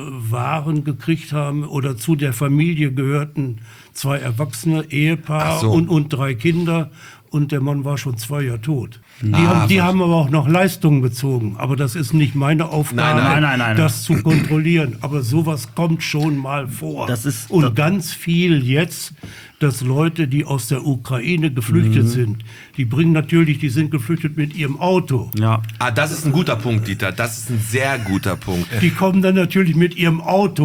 Waren gekriegt haben oder zu der Familie gehörten 2 Erwachsene, Ehepaar und 3 Kinder. Und der Mann war schon 2 Jahre tot. Die haben aber auch noch Leistungen bezogen. Aber das ist nicht meine Aufgabe, nein. das zu kontrollieren. Aber sowas kommt schon mal vor. Und ganz viel jetzt, dass Leute, die aus der Ukraine geflüchtet sind, die sind geflüchtet mit ihrem Auto. Ja. Das ist ein guter Punkt, Dieter. Das ist ein sehr guter Punkt. Die kommen dann natürlich mit ihrem Auto.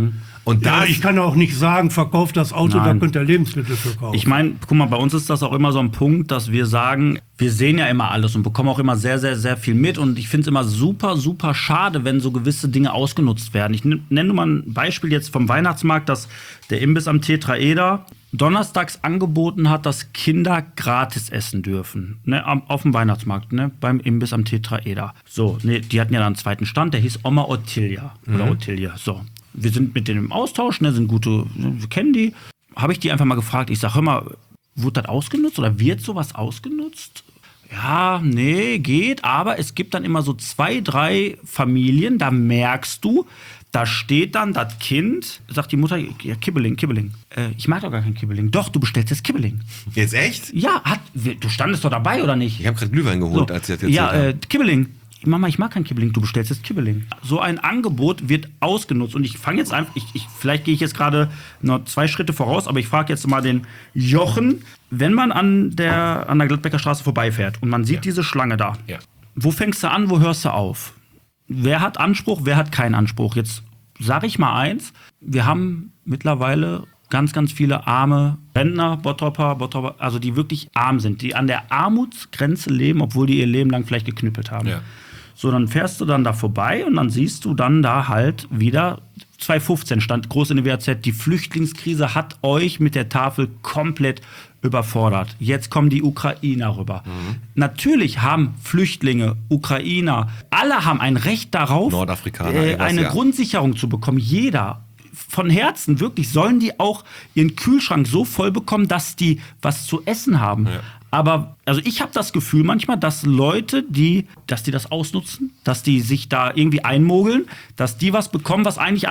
Und ich kann auch nicht sagen, verkauft das Auto, da könnt ihr Lebensmittel verkaufen. Ich meine, guck mal, bei uns ist das auch immer so ein Punkt, dass wir sagen, wir sehen ja immer alles und bekommen auch immer sehr, sehr, sehr viel mit. Und ich finde es immer super, super schade, wenn so gewisse Dinge ausgenutzt werden. Ich nenne nur mal ein Beispiel jetzt vom Weihnachtsmarkt, dass der Imbiss am Tetraeder donnerstags angeboten hat, dass Kinder gratis essen dürfen. Ne, auf dem Weihnachtsmarkt, ne, beim Imbiss am Tetraeder. So, ne, die hatten ja dann einen zweiten Stand, der hieß Oma Ottilia. Oder Ottilia, so. Wir sind mit denen im Austausch, ne, sind gute, wir kennen die. Habe ich die einfach mal gefragt, ich sage, hör mal, wurde das ausgenutzt oder wird sowas ausgenutzt? Ja, nee, geht, aber es gibt dann immer so 2, 3 Familien, da merkst du, da steht dann das Kind, sagt die Mutter, ja, Kibbeling. Ich mag doch gar kein Kibbeling. Doch, du bestellst jetzt Kibbeling. Jetzt echt? Ja, du standest doch dabei, oder nicht? Ich habe gerade Glühwein geholt, als ich das erzählt habe. Kibbeling. Mama, ich mag kein Kibbeling, du bestellst jetzt Kibbeling. So ein Angebot wird ausgenutzt und ich fange jetzt einfach, vielleicht gehe ich jetzt gerade noch 2 Schritte voraus, aber ich frage jetzt mal den Jochen, wenn man an der Gladbecker Straße vorbeifährt und man sieht diese Schlange da, wo fängst du an, wo hörst du auf? Wer hat Anspruch, wer hat keinen Anspruch? Jetzt sage ich mal eins, wir haben mittlerweile ganz, ganz viele arme Rentner, Bottropper, also die wirklich arm sind, die an der Armutsgrenze leben, obwohl die ihr Leben lang vielleicht geknüppelt haben. Ja. So, dann fährst du dann da vorbei und dann siehst du dann da halt wieder 2015 stand groß in der WAZ, die Flüchtlingskrise hat euch mit der Tafel komplett überfordert. Jetzt kommen die Ukrainer rüber. Natürlich haben Flüchtlinge, Ukrainer, alle haben ein Recht darauf, Nordafrikaner, eine Grundsicherung zu bekommen. Jeder. Von Herzen, wirklich, sollen die auch ihren Kühlschrank so voll bekommen, dass die was zu essen haben. Ja. Aber also ich habe das Gefühl manchmal, dass Leute, dass die das ausnutzen, dass die sich da irgendwie einmogeln, dass die was bekommen, was eigentlich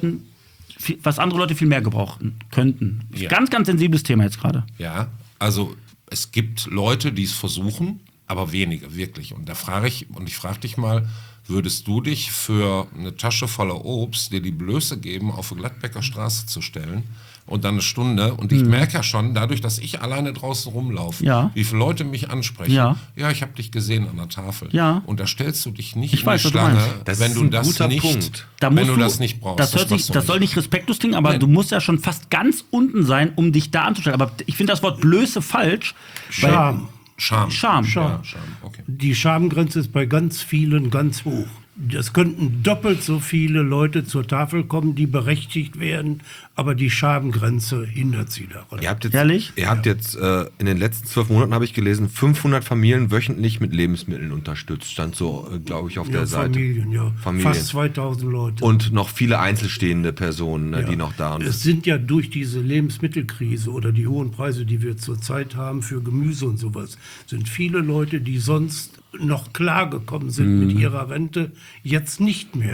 was andere Leute viel mehr gebrauchen könnten. Ja. Ganz, ganz sensibles Thema jetzt gerade. Ja, also es gibt Leute, die es versuchen, aber wenige, wirklich. Und ich frage dich mal, würdest du dich für eine Tasche voller Obst dir die Blöße geben, auf die Gladbecker Straße zu stellen und dann eine Stunde? Und ich merke ja schon, dadurch, dass ich alleine draußen rumlaufe, wie viele Leute mich ansprechen. Ja, ich habe dich gesehen an der Tafel. Ja. Und da stellst du dich nicht in die Schlange, wenn du das nicht brauchst. Das soll nicht respektlos klingen, aber du musst ja schon fast ganz unten sein, um dich da anzustellen. Aber ich finde das Wort Blöße falsch. Scham. Ja, okay. Die Schamgrenze ist bei ganz vielen ganz hoch. Es könnten doppelt so viele Leute zur Tafel kommen, die berechtigt werden, aber die Schamgrenze hindert sie daran. Ihr habt jetzt in den letzten 12 Monaten, habe ich gelesen, 500 Familien wöchentlich mit Lebensmitteln unterstützt. Stand so, glaube ich, auf der Seite. Familien. Fast 2000 Leute. Und noch viele einzelstehende Personen, die noch da sind. Es sind ja durch diese Lebensmittelkrise oder die hohen Preise, die wir zurzeit haben für Gemüse und sowas, sind viele Leute, die sonst noch klargekommen sind mit ihrer Rente, jetzt nicht mehr.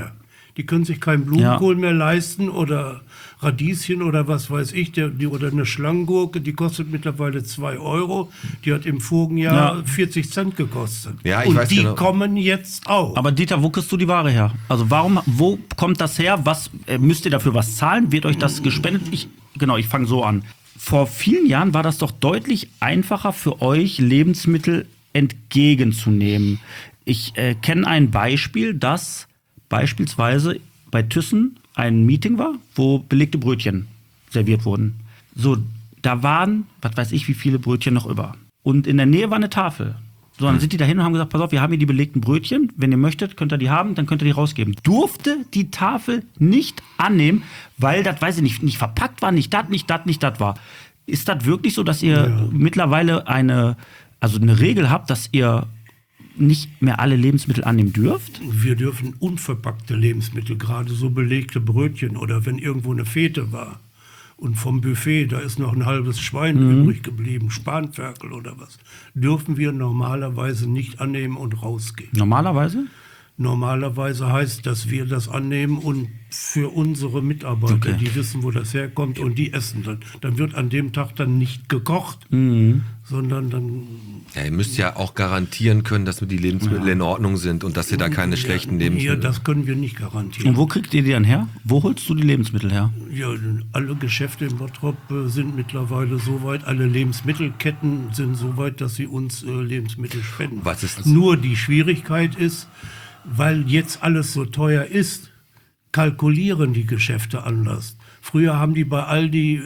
Die können sich keinen Blumenkohl mehr leisten oder Radieschen oder was weiß ich, oder eine Schlangengurke, die kostet mittlerweile 2 Euro. Die hat im vorigen Jahr 40 Cent gekostet. Ja, ich und weiß die genau. kommen jetzt auch. Aber Dieter, wo kriegst du die Ware her? Also wo kommt das her? Was müsst ihr dafür was zahlen? Wird euch das gespendet? Ich fange so an. Vor vielen Jahren war das doch deutlich einfacher für euch, Lebensmittel entgegenzunehmen. Ich kenne ein Beispiel, dass beispielsweise bei Thyssen ein Meeting war, wo belegte Brötchen serviert wurden. So, da waren, was weiß ich, wie viele Brötchen noch über. Und in der Nähe war eine Tafel. So, dann sind die dahin und haben gesagt, pass auf, wir haben hier die belegten Brötchen. Wenn ihr möchtet, könnt ihr die haben, dann könnt ihr die rausgeben. Durfte die Tafel nicht annehmen, weil das, weiß ich nicht verpackt war, nicht das war. Ist das wirklich so, dass ihr mittlerweile eine Regel habt, dass ihr nicht mehr alle Lebensmittel annehmen dürft? Wir dürfen unverpackte Lebensmittel, gerade so belegte Brötchen oder wenn irgendwo eine Fete war und vom Buffet, da ist noch ein halbes Schwein übrig geblieben, Spanferkel oder was, dürfen wir normalerweise nicht annehmen und rausgehen. Normalerweise? Normalerweise heißt, dass wir das annehmen und für unsere Mitarbeiter, die wissen, wo das herkommt und die essen dann. Dann wird an dem Tag dann nicht gekocht, sondern dann... Ja, ihr müsst ja auch garantieren können, dass die Lebensmittel in Ordnung sind und dass ihr da keine schlechten Lebensmittel... Ja, das können wir nicht garantieren. Und wo kriegt ihr die dann her? Wo holst du die Lebensmittel her? Ja, alle Geschäfte in Bottrop sind mittlerweile so weit, alle Lebensmittelketten sind so weit, dass sie uns Lebensmittel spenden. Was ist das? Nur die Schwierigkeit ist, weil jetzt alles so teuer ist, kalkulieren die Geschäfte anders. Früher haben die bei Aldi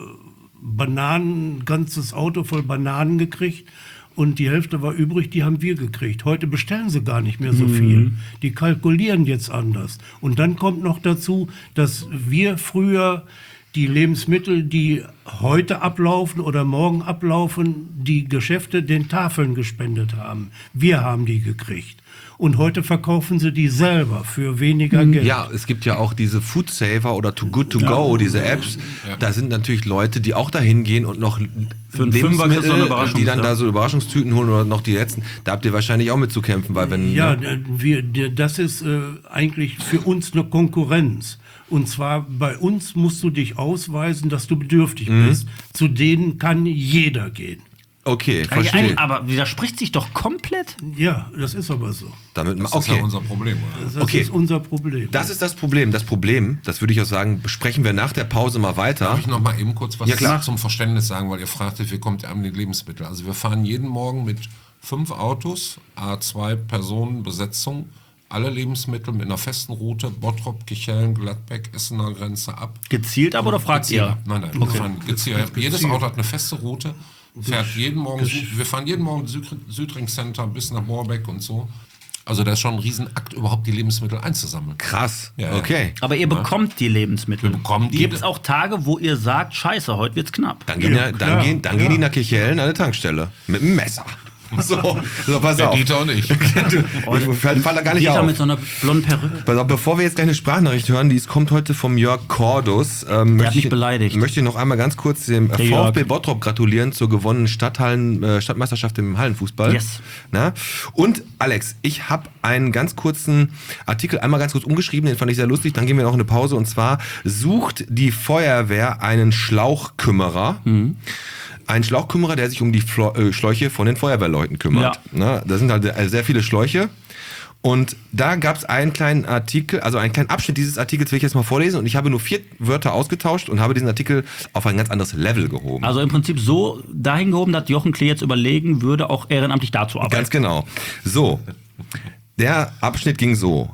Bananen, ein ganzes Auto voll Bananen gekriegt und die Hälfte war übrig, die haben wir gekriegt. Heute bestellen sie gar nicht mehr so viel. Die kalkulieren jetzt anders. Und dann kommt noch dazu, dass wir früher die Lebensmittel, die heute ablaufen oder morgen ablaufen, die Geschäfte den Tafeln gespendet haben. Wir haben die gekriegt. Und heute verkaufen sie die selber für weniger Geld. Ja, es gibt ja auch diese Food Saver oder Too Good To Go, diese Apps. Da sind natürlich Leute, die auch dahin gehen und noch Für einen Fünfer kriegst du eine Überraschung, die dann ja. da so Überraschungstüten holen oder noch die letzten. Da habt ihr wahrscheinlich auch mit zu kämpfen, weil wenn... Ja, das ist eigentlich für uns eine Konkurrenz. Und zwar bei uns musst du dich ausweisen, dass du bedürftig bist. Zu denen kann jeder gehen. Okay, verstehe. Aber widerspricht sich doch komplett. Ja, das ist aber so. Damit, Das ist ja unser Problem, oder? Das Okay. ist unser Problem. Das ist das Problem. Das Problem, das würde ich auch sagen, besprechen wir nach der Pause mal weiter. Darf ich noch mal eben kurz was Ja, klar. zum Verständnis sagen, weil ihr fragtet, wie kommt ihr an die Lebensmittel? Also wir fahren jeden Morgen mit 5 Autos, A2 Personen, Besetzung, alle Lebensmittel mit einer festen Route, Bottrop, Kichellen, Gladbeck, Essener Grenze ab. Gezielt ab oder fragt ihr? Nein, wir fahren gezielt. Jedes Auto hat eine feste Route, fährt jeden Morgen, wir fahren jeden Morgen Südring Center bis nach Moorbeck und so. Also das ist schon ein Riesenakt, überhaupt die Lebensmittel einzusammeln. Krass, Ja, ja. okay. Aber ihr bekommt die Lebensmittel. Wir bekommen die. Gibt es auch Tage, wo ihr sagt, scheiße, heute wird's knapp? Dann gehen, klar, gehen die nach Kirchhellen an eine Tankstelle. Mit einem Messer. So pass Der auf. Dieter und ich. Ich fall da gar nicht Dieter auf. mit so einer blonden Perücke. Pass auf, bevor wir jetzt gleich eine Sprachnachricht hören, kommt heute vom Jörg Cordus. hat mich beleidigt. Möchte ich noch einmal ganz kurz dem Der VfB Jörg. Bottrop gratulieren zur gewonnenen Stadtmeisterschaft im Hallenfußball. Yes. Na? Und Alex, ich habe einen ganz kurzen Artikel einmal ganz kurz umgeschrieben, den fand ich sehr lustig, dann gehen wir noch in eine Pause. Und zwar sucht die Feuerwehr einen Schlauchkümmerer. Ein Schlauchkümmerer, der sich um die Schläuche von den Feuerwehrleuten kümmert. Na, da sind halt sehr viele Schläuche. Und da gab es einen kleinen Artikel, also einen kleinen Abschnitt dieses Artikels will ich jetzt mal vorlesen. Und ich habe nur 4 Wörter ausgetauscht und habe diesen Artikel auf ein ganz anderes Level gehoben. Also im Prinzip so dahin gehoben, dass Jochen Klee jetzt überlegen würde, auch ehrenamtlich da zu arbeiten. Ganz genau. So, der Abschnitt ging so.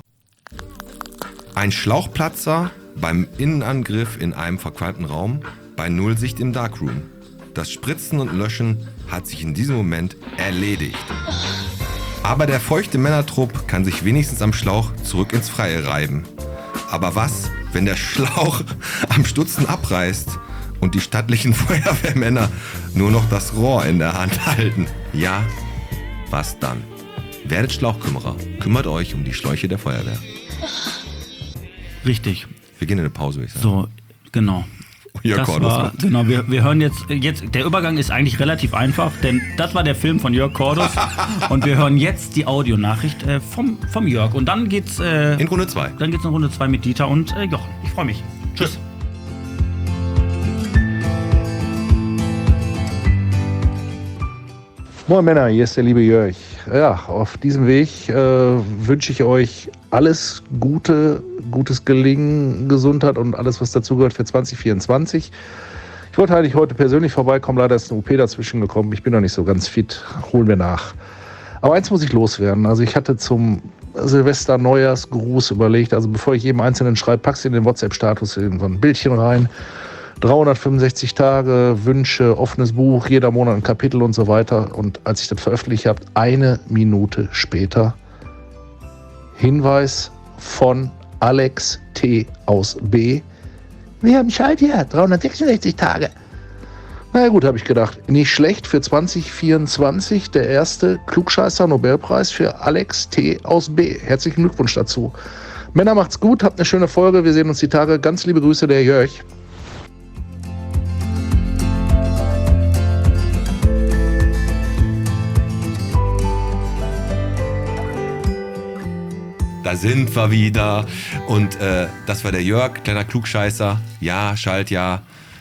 Ein Schlauchplatzer beim Innenangriff in einem verqualmten Raum bei Nullsicht im Darkroom. Das Spritzen und Löschen hat sich in diesem Moment erledigt. Aber der feuchte Männertrupp kann sich wenigstens am Schlauch zurück ins Freie reiben. Aber was, wenn der Schlauch am Stutzen abreißt und die stattlichen Feuerwehrmänner nur noch das Rohr in der Hand halten? Ja, was dann? Werdet Schlauchkümmerer. Kümmert euch um die Schläuche der Feuerwehr. Richtig. Wir gehen in eine Pause, würde ich sagen. So, genau. Jörg Das Cordos war, macht. genau, wir hören jetzt, der Übergang ist eigentlich relativ einfach, denn das war der Film von Jörg Cordos und wir hören jetzt die Audionachricht vom Jörg. Und dann geht's In Runde 2. Dann geht's in Runde 2 mit Dieter und Jochen. Ich freue mich. Tschüss. Moin Männer, hier ist der liebe Jörg. Ja, auf diesem Weg wünsche ich euch alles Gute, gutes Gelingen, Gesundheit und alles, was dazugehört für 2024. Ich wollte eigentlich heute persönlich vorbeikommen, leider ist eine OP dazwischen gekommen. Ich bin noch nicht so ganz fit, holen wir nach. Aber eins muss ich loswerden. Also ich hatte zum Silvester-Neujahrsgruß überlegt, also bevor ich jedem Einzelnen schreibe, packst du in den WhatsApp-Status in so ein Bildchen rein. 365 Tage, Wünsche, offenes Buch, jeder Monat ein Kapitel und so weiter. Und als ich das veröffentlicht habe, 1 Minute später, Hinweis von Alex T. aus B. Wir haben Schaltjahr, 366 Tage. Na ja, gut, habe ich gedacht. Nicht schlecht für 2024. Der erste Klugscheißer-Nobelpreis für Alex T. aus B. Herzlichen Glückwunsch dazu. Männer, macht's gut, habt eine schöne Folge. Wir sehen uns die Tage. Ganz liebe Grüße, der Jörg. Da sind wir wieder. Und das war der Jörg, kleiner Klugscheißer. Ja, Schaltjahr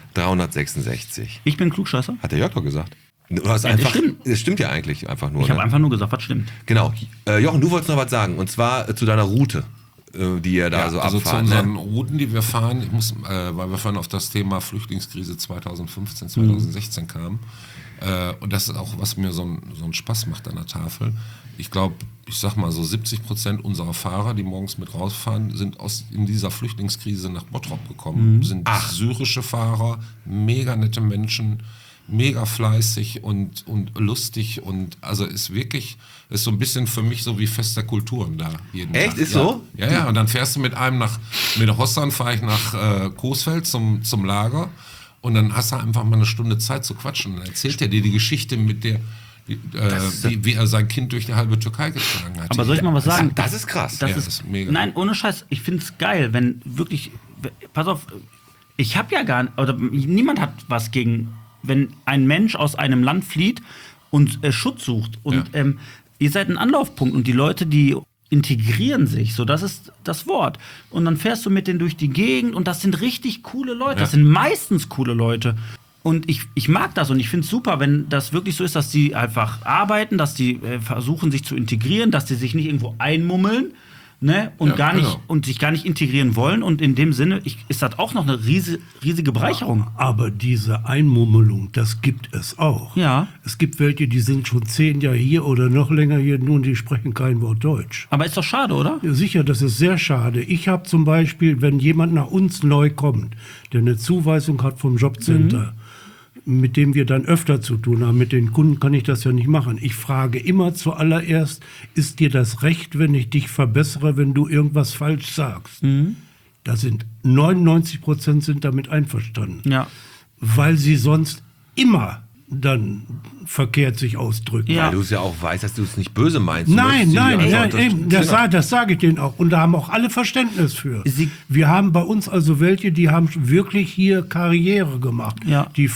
366. Ich bin Klugscheißer. Hat der Jörg doch gesagt. Du hast Ja, einfach, das stimmt. es stimmt ja eigentlich einfach nur. Ich habe ne? einfach nur gesagt, was stimmt. Genau. Jochen, du wolltest noch was sagen. Und zwar zu deiner Route, die ihr da so also abfahrt. zu unseren Ne? Routen, die wir fahren, weil wir vorhin auf das Thema Flüchtlingskrise 2015, 2016 kamen. Und das ist auch, was mir so einen Spaß macht an der Tafel. Ich glaube, ich sag mal so 70% unserer Fahrer, die morgens mit rausfahren, sind in dieser Flüchtlingskrise nach Bottrop gekommen. Sind syrische Fahrer, mega nette Menschen, mega fleißig und lustig und also ist so ein bisschen für mich so wie Fest der Kulturen da jeden Echt? Tag. Ist so? Ja, und dann fährst du mit der Hossan fahre ich nach Coesfeld zum Lager und dann hast du einfach mal eine Stunde Zeit zu quatschen. Dann erzählt er dir die Geschichte mit der, wie er sein Kind durch die halbe Türkei getragen hat. Aber soll ich mal was sagen? Das ist krass. Das Ja, ist das ist mega. Nein, ohne Scheiß. Ich finde es geil, wenn wirklich. Pass auf, ich habe ja gar nicht. Oder niemand hat was gegen, wenn ein Mensch aus einem Land flieht und Schutz sucht. Und ihr seid ein Anlaufpunkt und die Leute, die integrieren sich, so das ist das Wort. Und dann fährst du mit denen durch die Gegend und das sind richtig coole Leute. Das sind meistens coole Leute. Und ich mag das und ich finde es super, wenn das wirklich so ist, dass die einfach arbeiten, dass die versuchen, sich zu integrieren, dass die sich nicht irgendwo einmummeln, ne, und sich gar nicht integrieren wollen. Und in dem Sinne ist das auch noch eine riesige Bereicherung. Aber diese Einmummelung, das gibt es auch. Ja. Es gibt welche, die sind schon 10 Jahre hier oder noch länger hier, nun die sprechen kein Wort Deutsch. Aber ist doch schade, oder? Ja, sicher, das ist sehr schade. Ich habe zum Beispiel, wenn jemand nach uns neu kommt, der eine Zuweisung hat vom Jobcenter, mit dem wir dann öfter zu tun haben, mit den Kunden kann ich das ja nicht machen. Ich frage immer zuallererst, ist dir das recht, wenn ich dich verbessere, wenn du irgendwas falsch sagst? Da sind 99% sind damit einverstanden. Ja. Weil sie sonst immer dann verkehrt sich ausdrücken. Ja. Weil du es ja auch weißt, dass du es nicht böse meinst. Du Nein, möchtest sie nein, ja ja, einfach eben, das sage ich denen auch. Und da haben auch alle Verständnis für. Wir haben bei uns also welche, die haben wirklich hier Karriere gemacht. Ja. Die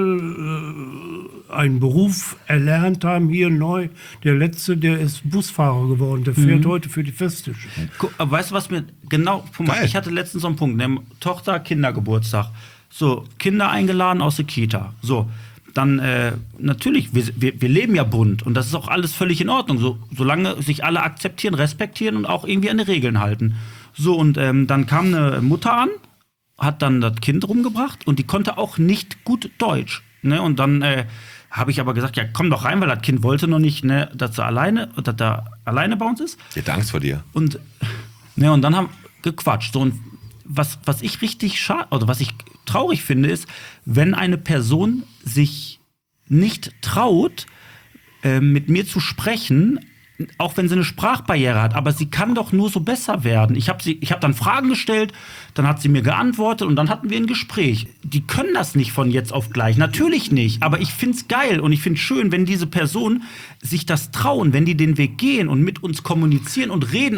voll einen Beruf erlernt haben, hier neu. Der Letzte, der ist Busfahrer geworden. Der fährt heute für die Festische. Weißt du, was mir genau... Geil. Ich hatte letztens so einen Punkt, ne? Tochter, Kindergeburtstag. So, Kinder eingeladen aus der Kita. So, dann natürlich, wir leben ja bunt und das ist auch alles völlig in Ordnung, so, solange sich alle akzeptieren, respektieren und auch irgendwie an die Regeln halten. So, und dann kam eine Mutter an, hat dann das Kind rumgebracht und die konnte auch nicht gut Deutsch. Ne? Und dann habe ich aber gesagt, ja, komm doch rein, weil das Kind wollte noch nicht, ne, dass er alleine bei uns ist. Ich hätte Angst vor dir. Und, ne, und dann haben wir gequatscht. So, und was ich richtig schade, oder was ich traurig finde, ist, wenn eine Person sich nicht traut, mit mir zu sprechen, auch wenn sie eine Sprachbarriere hat, aber sie kann doch nur so besser werden. Ich hab dann Fragen gestellt, dann hat sie mir geantwortet und dann hatten wir ein Gespräch. Die können das nicht von jetzt auf gleich, natürlich nicht, aber ich find's geil und ich find's schön, wenn diese Personen sich das trauen, wenn die den Weg gehen und mit uns kommunizieren und reden auf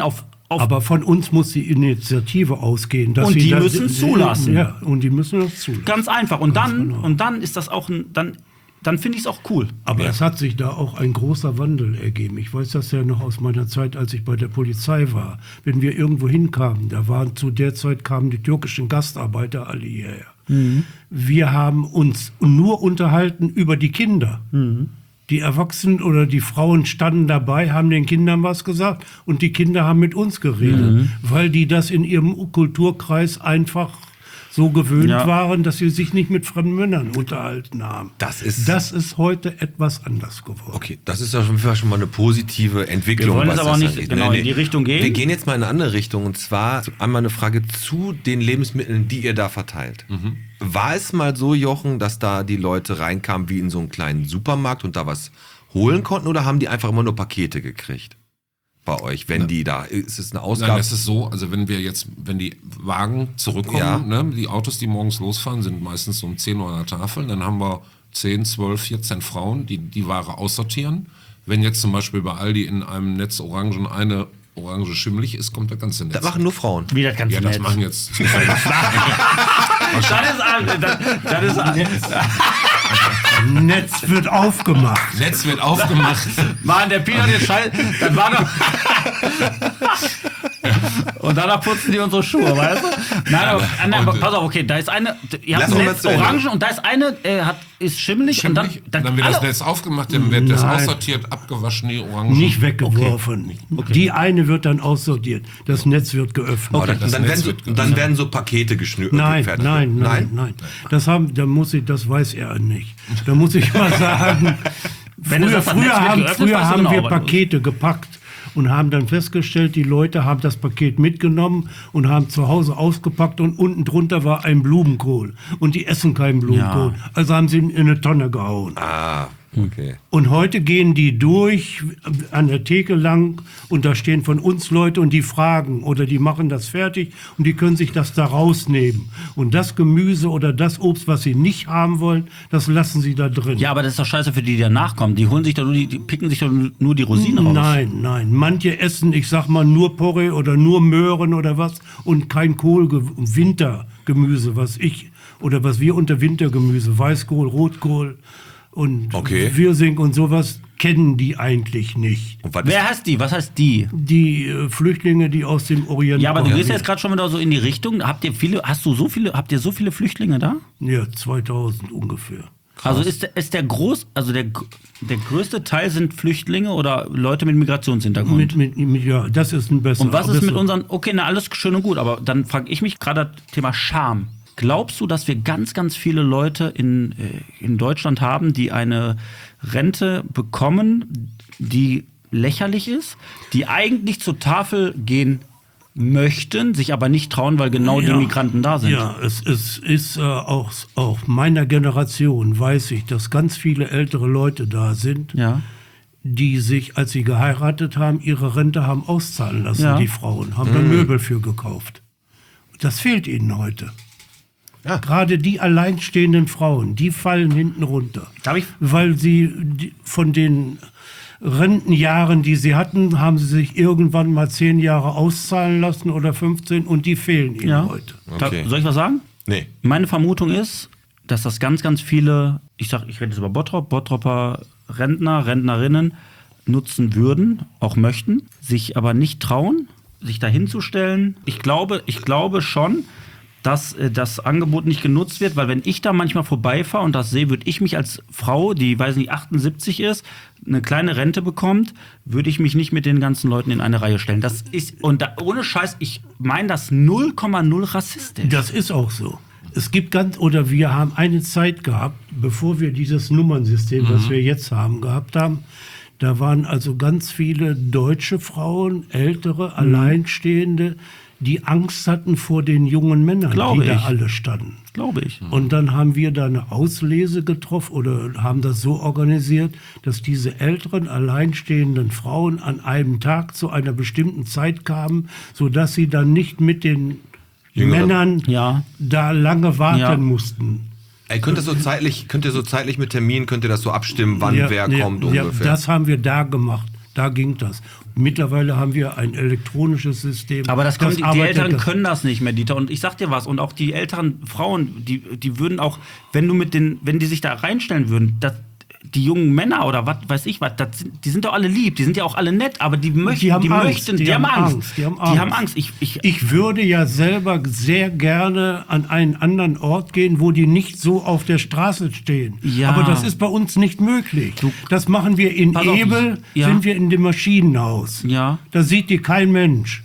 Aber von uns muss die Initiative ausgehen. Dass Und sie die das- müssen zulassen. Ja, und die müssen das zulassen. Ganz einfach. Und dann, genau. und dann ist das auch dann finde ich es auch cool. Aber es hat sich da auch ein großer Wandel ergeben. Ich weiß das ja noch aus meiner Zeit, als ich bei der Polizei war. Wenn wir irgendwo hinkamen, zu der Zeit kamen die türkischen Gastarbeiter alle hierher. Wir haben uns nur unterhalten über die Kinder. Die Erwachsenen oder die Frauen standen dabei, haben den Kindern was gesagt und die Kinder haben mit uns geredet, weil die das in ihrem Kulturkreis einfach so gewöhnt waren, dass sie sich nicht mit fremden Männern unterhalten haben. Das ist heute etwas anders geworden. Okay, das ist auf jeden Fall schon mal eine positive Entwicklung. Wir wollen jetzt was aber das nicht angeht. genau in die Richtung gehen. Wir gehen jetzt mal in eine andere Richtung und zwar einmal eine Frage zu den Lebensmitteln, die ihr da verteilt. War es mal so, Jochen, dass da die Leute reinkamen wie in so einen kleinen Supermarkt und da was holen konnten oder haben die einfach immer nur Pakete gekriegt? Bei euch, wenn die da, ist es eine Ausgabe? Nein, es ist so, also wenn die Wagen zurückkommen, ne, die Autos, die morgens losfahren, sind meistens um 10 Uhr an der Tafel, dann haben wir 10, 12, 14 Frauen, die die Ware aussortieren. Wenn jetzt zum Beispiel bei Aldi in einem Netz Orangen eine Orange schimmelig ist, kommt das ganze Netz. Das machen nur Frauen. Wie das ganze Ja, das Netz. machen jetzt. Netz wird aufgemacht. Netz wird aufgemacht. Mann, der Peter, den Scheiß, dann war doch. Und danach putzen die unsere Schuhe, weißt du? Nein, aber pass auf, okay, da ist eine, ihr habt Lass ein uns Netz mal zu Ende. Orangen und da ist eine, ist schimmelig und dann Dann wird das Netz aufgemacht, dann wird das aussortiert, abgewaschen, die Orangen. Nicht weggeworfen. Die eine wird dann aussortiert. Das Netz wird geöffnet. Okay, das dann, Netz dann werden so Pakete geschnürt. Nein, fertig. nein. Das weiß er nicht. Da muss ich mal sagen, Wenn du sagst, das Netz früher wird haben geöffnet, weißt du wir genau, aber- Pakete gepackt und haben dann festgestellt, die Leute haben das Paket mitgenommen und haben zu Hause ausgepackt und unten drunter war ein Blumenkohl. Und die essen keinen Blumenkohl. Ja. Also haben sie ihn in eine Tonne gehauen. Ah, okay. Und heute gehen die durch an der Theke lang und da stehen von uns Leute und die fragen oder die machen das fertig und die können sich das da rausnehmen. Und das Gemüse oder das Obst, was sie nicht haben wollen, das lassen sie da drin. Ja, aber das ist doch scheiße für die, die danach kommen. Die holen sich doch die picken sich doch nur die Rosinen raus. Nein. Manche essen, ich sag mal, nur Porree oder nur Möhren oder was und kein Wintergemüse, was wir unter Wintergemüse, Weißkohl, Rotkohl und Wirsing und sowas kennen die eigentlich nicht. Und was Wer heißt die? Was heißt die? Die Flüchtlinge, die aus dem Orient Ja, aber du kommen. gehst jetzt gerade schon wieder so in die Richtung. Habt ihr so viele Flüchtlinge da? Ja, 2000 ungefähr. Also ist der größte Teil sind Flüchtlinge oder Leute mit Migrationshintergrund? Ja, das ist ein besserer. Und was ist mit unseren, okay, na alles schön und gut, aber dann frage ich mich gerade das Thema Scham. Glaubst du, dass wir ganz, ganz viele Leute in Deutschland haben, die eine Rente bekommen, die lächerlich ist, die eigentlich zur Tafel gehen möchten, sich aber nicht trauen, weil genau die Migranten da sind? Ja, es ist auch meiner Generation, weiß ich, dass ganz viele ältere Leute da sind, die sich, als sie geheiratet haben, ihre Rente haben auszahlen lassen, die Frauen, haben da Möbel für gekauft. Das fehlt ihnen heute. Ja. Gerade die alleinstehenden Frauen, die fallen hinten runter. Weil sie von den Rentenjahren, die sie hatten, haben sie sich irgendwann mal 10 Jahre auszahlen lassen oder 15 und die fehlen ihnen heute. Okay. Soll ich was sagen? Nee. Meine Vermutung ist, dass das ganz, ganz viele, ich rede jetzt über Bottropper Rentner, Rentnerinnen nutzen würden, auch möchten, sich aber nicht trauen, sich dahin zu stellen. Ich glaube schon, dass das Angebot nicht genutzt wird, weil wenn ich da manchmal vorbeifahre und das sehe, würde ich mich als Frau, die, weiß nicht, 78 ist, eine kleine Rente bekommt, würde ich mich nicht mit den ganzen Leuten in eine Reihe stellen. Das ist, und da, ohne Scheiß, ich meine das 0,0 rassistisch. Das ist auch so. Es gibt wir haben eine Zeit gehabt, bevor wir dieses Nummernsystem, was wir jetzt haben, gehabt haben, da waren also ganz viele deutsche Frauen, ältere, Alleinstehende, die Angst hatten vor den jungen Männern, die da alle standen. Glaube ich. Und dann haben wir da eine Auslese getroffen oder haben das so organisiert, dass diese älteren, alleinstehenden Frauen an einem Tag zu einer bestimmten Zeit kamen, sodass sie dann nicht mit den Männern da lange warten mussten. Ey, könnt ihr so zeitlich mit Terminen, könnt ihr das so abstimmen, wann wer kommt ungefähr? Das haben wir da gemacht. Da ging das. Mittlerweile haben wir ein elektronisches System. Aber die arbeitet Eltern können das nicht mehr, Dieter. Und ich sag dir was, und auch die älteren Frauen, die würden auch, wenn die sich da reinstellen würden, die jungen Männer oder was weiß ich was, die sind doch alle lieb, die sind ja auch alle nett, aber die haben Angst. Ich würde ja selber sehr gerne an einen anderen Ort gehen, wo die nicht so auf der Straße stehen. Ja. Aber das ist bei uns nicht möglich. Das machen wir in Ebel, sind wir in dem Maschinenhaus. Ja. Da sieht die kein Mensch.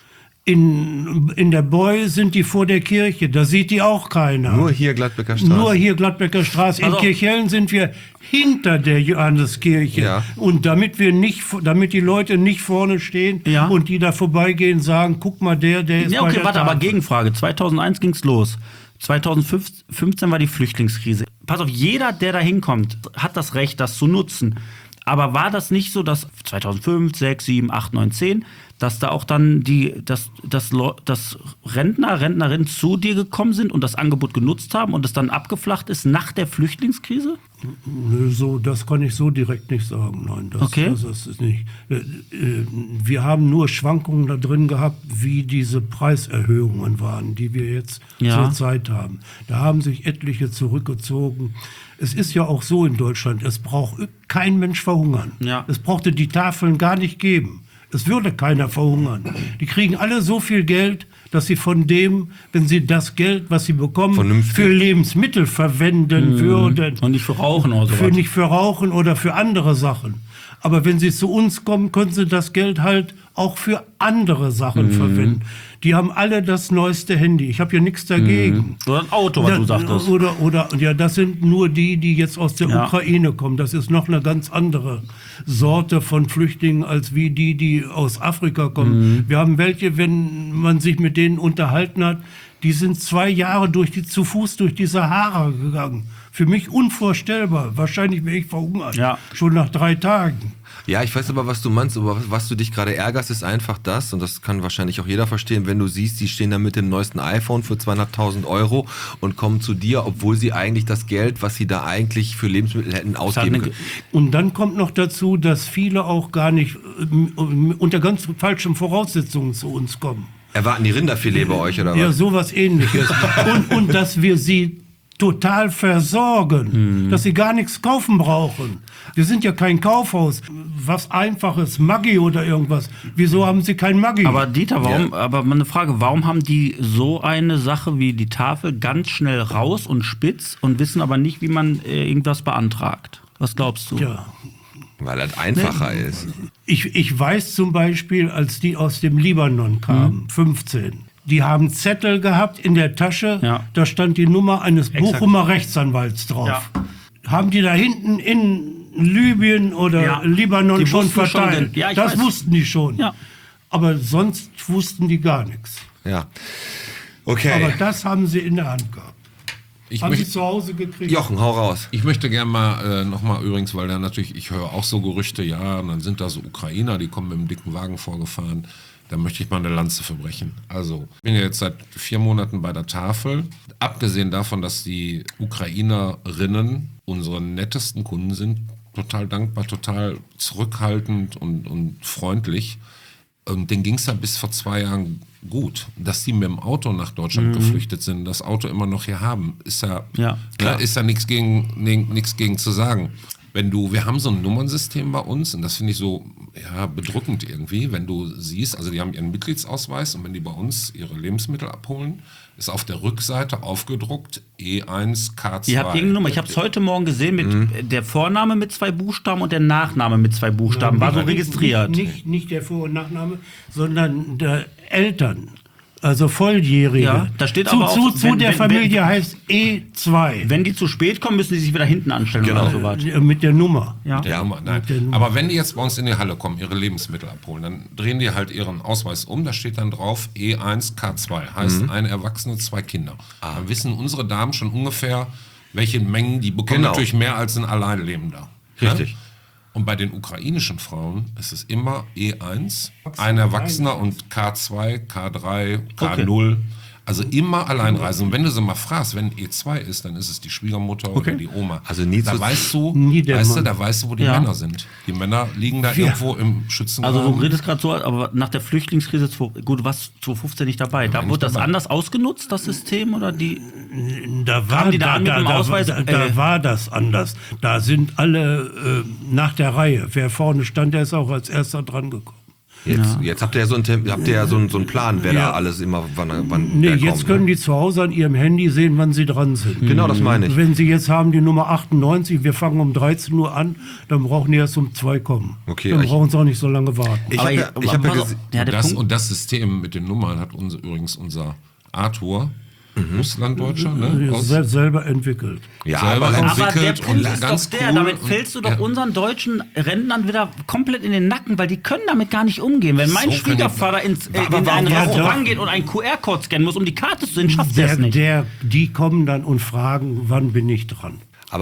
In der Boy sind die vor der Kirche, da sieht die auch keiner. Nur hier Gladbecker Straße. Nur hier Gladbecker Straße. In Kirchhellen sind wir hinter der Johanneskirche. Ja. Und damit die Leute nicht vorne stehen und die da vorbeigehen, sagen, guck mal, der ist ja, okay, warte, aber Gegenfrage. 2001 ging's los. 2015 war die Flüchtlingskrise. Pass auf, jeder, der da hinkommt, hat das Recht, das zu nutzen. Aber war das nicht so, dass 2005, 6, 7, 8, 9, 10, dass da auch dann dass Rentner, Rentnerinnen zu dir gekommen sind und das Angebot genutzt haben und es dann abgeflacht ist nach der Flüchtlingskrise? Nö, das kann ich so direkt nicht sagen. Nein, das ist nicht. Wir haben nur Schwankungen da drin gehabt, wie diese Preiserhöhungen waren, die wir jetzt zur Zeit haben. Da haben sich etliche zurückgezogen. Es ist ja auch so in Deutschland, es braucht kein Mensch verhungern. Ja. Es brauchte die Tafeln gar nicht geben. Es würde keiner verhungern. Die kriegen alle so viel Geld, dass sie von dem, wenn sie das Geld, was sie bekommen, für Lebensmittel verwenden würden. Und nicht für Rauchen oder so. Nicht für Rauchen oder für andere Sachen. Aber wenn sie zu uns kommen, können sie das Geld halt auch für andere Sachen verwenden. Die haben alle das neueste Handy. Ich habe ja nichts dagegen. Oder ein Auto, was du sagtest. Oder das sind nur die jetzt aus der Ukraine kommen. Das ist noch eine ganz andere Sorte von Flüchtlingen als wie die aus Afrika kommen. Wir haben welche, wenn man sich mit denen unterhalten hat, die sind 2 Jahre zu Fuß durch die Sahara gegangen. Für mich unvorstellbar. Wahrscheinlich wäre ich verhungert. Ja. Schon nach 3 Tagen. Ja, ich weiß aber, was du meinst, aber was du dich gerade ärgerst, ist einfach das, und das kann wahrscheinlich auch jeder verstehen, wenn du siehst, die stehen da mit dem neuesten iPhone für 200.000 Euro und kommen zu dir, obwohl sie eigentlich das Geld, was sie da eigentlich für Lebensmittel hätten, ausgeben können. Und dann kommt noch dazu, dass viele auch gar nicht unter ganz falschen Voraussetzungen zu uns kommen. Erwarten die Rinderfilet bei euch, oder was? Ja, sowas Ähnliches. und dass wir sie total versorgen, dass sie gar nichts kaufen brauchen. Wir sind ja kein Kaufhaus. Was Einfaches, Maggi oder irgendwas. Wieso haben sie kein Maggi? Aber Dieter, aber mal eine Frage, warum haben die so eine Sache wie die Tafel ganz schnell raus und spitz und wissen aber nicht, wie man irgendwas beantragt? Was glaubst du? Ja. Weil das einfacher ist. Ich weiß zum Beispiel, als die aus dem Libanon kamen, 15, die haben Zettel gehabt in der Tasche, da stand die Nummer eines Bochumer Rechtsanwalts drauf. Ja. Haben die da hinten in Libyen oder Libanon schon verteilt? Das wussten die schon. Ja. Aber sonst wussten die gar nichts. Ja. Okay. Aber das haben sie in der Hand gehabt. Haben sie zu Hause gekriegt? Jochen, hau raus. Ich möchte gerne mal nochmal übrigens, weil da natürlich, ich höre auch so Gerüchte, und dann sind da so Ukrainer, die kommen mit einem dicken Wagen vorgefahren. Da möchte ich mal eine Lanze für brechen. Also, ich bin ja jetzt seit 4 Monaten bei der Tafel. Abgesehen davon, dass die Ukrainerinnen unsere nettesten Kunden sind, total dankbar, total zurückhaltend und freundlich. Und denen ging es ja bis vor 2 Jahren gut. Dass die mit dem Auto nach Deutschland geflüchtet sind, das Auto immer noch hier haben, ist ja nichts gegen zu sagen. Wir haben so ein Nummernsystem bei uns und das finde ich so bedrückend irgendwie, wenn du siehst, also die haben ihren Mitgliedsausweis und wenn die bei uns ihre Lebensmittel abholen, ist auf der Rückseite aufgedruckt E1 K2. Ihr habt irgendeine Nummer. Ich habe es heute Morgen gesehen mit der Vorname mit 2 Buchstaben und der Nachname mit 2 Buchstaben. War so registriert. Nicht der Vor- und Nachname, sondern der Eltern. Also Volljährige. Ja, da steht aber auch, zu der Familie heißt E2. Wenn die zu spät kommen, müssen die sich wieder hinten anstellen oder so was. Mit der Nummer. Ja. Nein. Aber wenn die jetzt bei uns in die Halle kommen, ihre Lebensmittel abholen, dann drehen die halt ihren Ausweis um, da steht dann drauf E1 K2, heißt ein Erwachsene, 2 Kinder. Dann wissen unsere Damen schon ungefähr, welche Mengen die bekommen. Natürlich mehr als ein Alleinlebender. Richtig. Ja? Und bei den ukrainischen Frauen ist es immer E1, ein Erwachsener und K2, K3, K0. Also immer allein reisen. Und wenn du sie mal fragst, wenn E2 ist, dann ist es die Schwiegermutter oder die Oma. Also nie da zu- weißt du, da weißt du, wo die Ja. Männer sind. Die Männer liegen da irgendwo im Schützengraben. Also du redest gerade so, aber nach der Flüchtlingskrise, gut, du warst 2015 nicht dabei. Da nicht wurde das dabei. anders ausgenutzt, das System? Oder die? Da war, Kamen die da an mit dem Ausweis? Da war das anders. Da sind alle nach der Reihe. Wer vorne stand, der ist auch als erster dran gekommen. Jetzt habt ihr ja so einen Plan, wer Ja. da alles immer, wann Nee, wer jetzt kommt, können ne? die zu Hause an ihrem Handy sehen, wann sie dran sind. Genau, das meine ich. Wenn sie jetzt haben die Nummer 98, wir fangen um 13 Uhr an, dann brauchen die erst um 2 kommen. Okay, Dann ich- brauchen sie auch nicht so lange warten. Ich habe ja, ich hab ja gesehen, ja, der Punkt, Und das System mit den Nummern hat übrigens unser Arthur, Russlanddeutscher, ne? Das ist selber entwickelt. ja, selber aber aber der entwickelt Punkt und ist ganz doch der, cool damit und- fällst du doch ja. unseren deutschen Rentnern wieder komplett in den Nacken, weil die können damit gar nicht umgehen. Wenn mein So kann Schwiegervater in ein warum- Restaurant Ja, geht und einen QR-Code scannen muss, um die Karte zu sehen, schafft er es nicht. Die kommen dann und fragen, wann bin ich dran.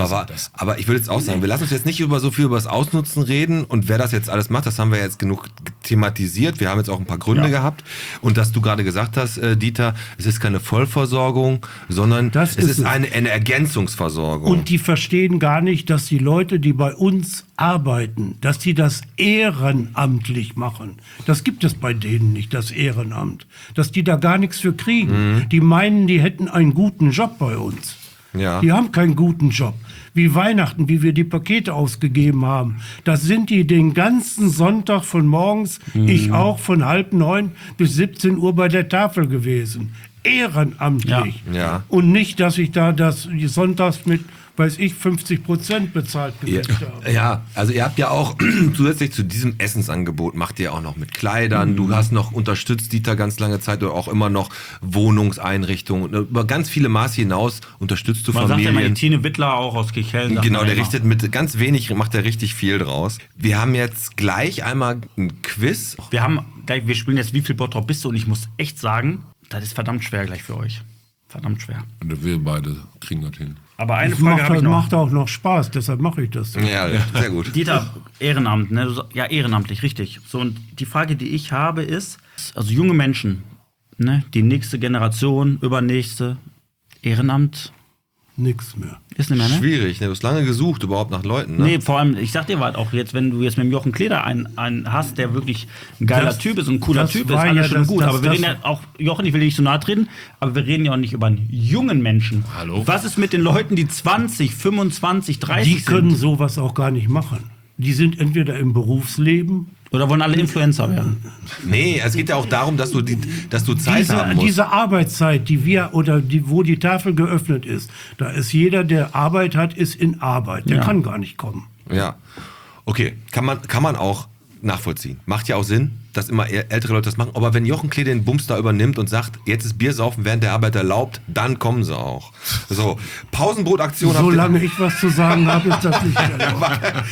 aber ich würde jetzt auch sagen, wir lassen uns jetzt nicht so viel über das Ausnutzen reden und wer das jetzt alles macht, das haben wir jetzt genug thematisiert. Wir haben jetzt auch ein paar Gründe gehabt und dass du gerade gesagt hast, Dieter, es ist keine Vollversorgung, sondern Das es ist ist es. eine Ergänzungsversorgung. Und die verstehen gar nicht, dass die Leute, die bei uns arbeiten, dass die das ehrenamtlich machen. Das gibt es bei denen nicht, das Ehrenamt. Dass die da gar nichts für kriegen. Die meinen, die hätten einen guten Job bei uns. Ja. Die haben keinen guten Job. Wie Weihnachten, wie wir die Pakete ausgegeben haben. Das sind die den ganzen Sonntag von morgens, ich auch von 8:30 bis 17 Uhr bei der Tafel gewesen. Ehrenamtlich. Ja. Ja. Und nicht, dass ich da die sonntags mit, weiß ich, 50% bezahlt gekriegt habe. Ja, also ihr habt ja auch zusätzlich zu diesem Essensangebot macht ihr auch noch mit Kleidern. Du hast noch unterstützt, Dieter, ganz lange Zeit oder auch immer noch Wohnungseinrichtungen. Und über ganz viele Maße hinaus unterstützt du Man sagt ja mal, die Familien. Tine Wittler auch aus Kirchhellen. sagt Genau, man der immer. richtet mit ganz wenig, macht er richtig viel draus. Wir haben jetzt gleich einmal ein Quiz. Wir spielen jetzt, wie viel Bottrop bist du? Und ich muss echt sagen, das ist verdammt schwer gleich für euch. Verdammt schwer. Und wir beide kriegen das hin. Aber eine Das Frage habe ich noch. macht auch noch Spaß, deshalb mache ich das. Ja, sehr gut. Dieter, Ehrenamt, ne? Ja, ehrenamtlich, richtig. So, und die Frage, die ich habe, ist, also junge Menschen, ne? Die nächste Generation, übernächste, Ehrenamt Nix mehr. ist nicht mehr, ne? Schwierig, ne? Du hast lange gesucht überhaupt nach Leuten, ne? Nee, vor allem, ich sag dir was, auch jetzt, wenn du jetzt mit dem Jochen Kleder einen hast, der wirklich ein geiler Das- Typ ist und ein cooler das Typ ist, war alles ja schon das- gut. das- Aber wir das- reden ja auch, Jochen, ich will nicht so nahe treten, aber wir reden ja auch nicht über einen jungen Menschen. Hallo? Was ist mit den Leuten, die 20, 25, 30 Die können sind? sowas auch gar nicht machen. Die sind entweder im Berufsleben. Oder wollen alle Influencer werden? Nee, es geht ja auch darum, dass du Zeit haben musst. Diese Arbeitszeit, wo die Tafel geöffnet ist, da ist jeder, der Arbeit hat, ist in Arbeit. Der Ja. kann gar nicht kommen. Ja. Okay, kann man auch nachvollziehen. Macht ja auch Sinn, dass immer ältere Leute das machen. Aber wenn Jochen Klee den Bums da übernimmt und sagt, jetzt ist Biersaufen während der Arbeit erlaubt, dann kommen sie auch. So, Pausenbrotaktion Solange ich was zu sagen habe, ist das nicht erlaubt.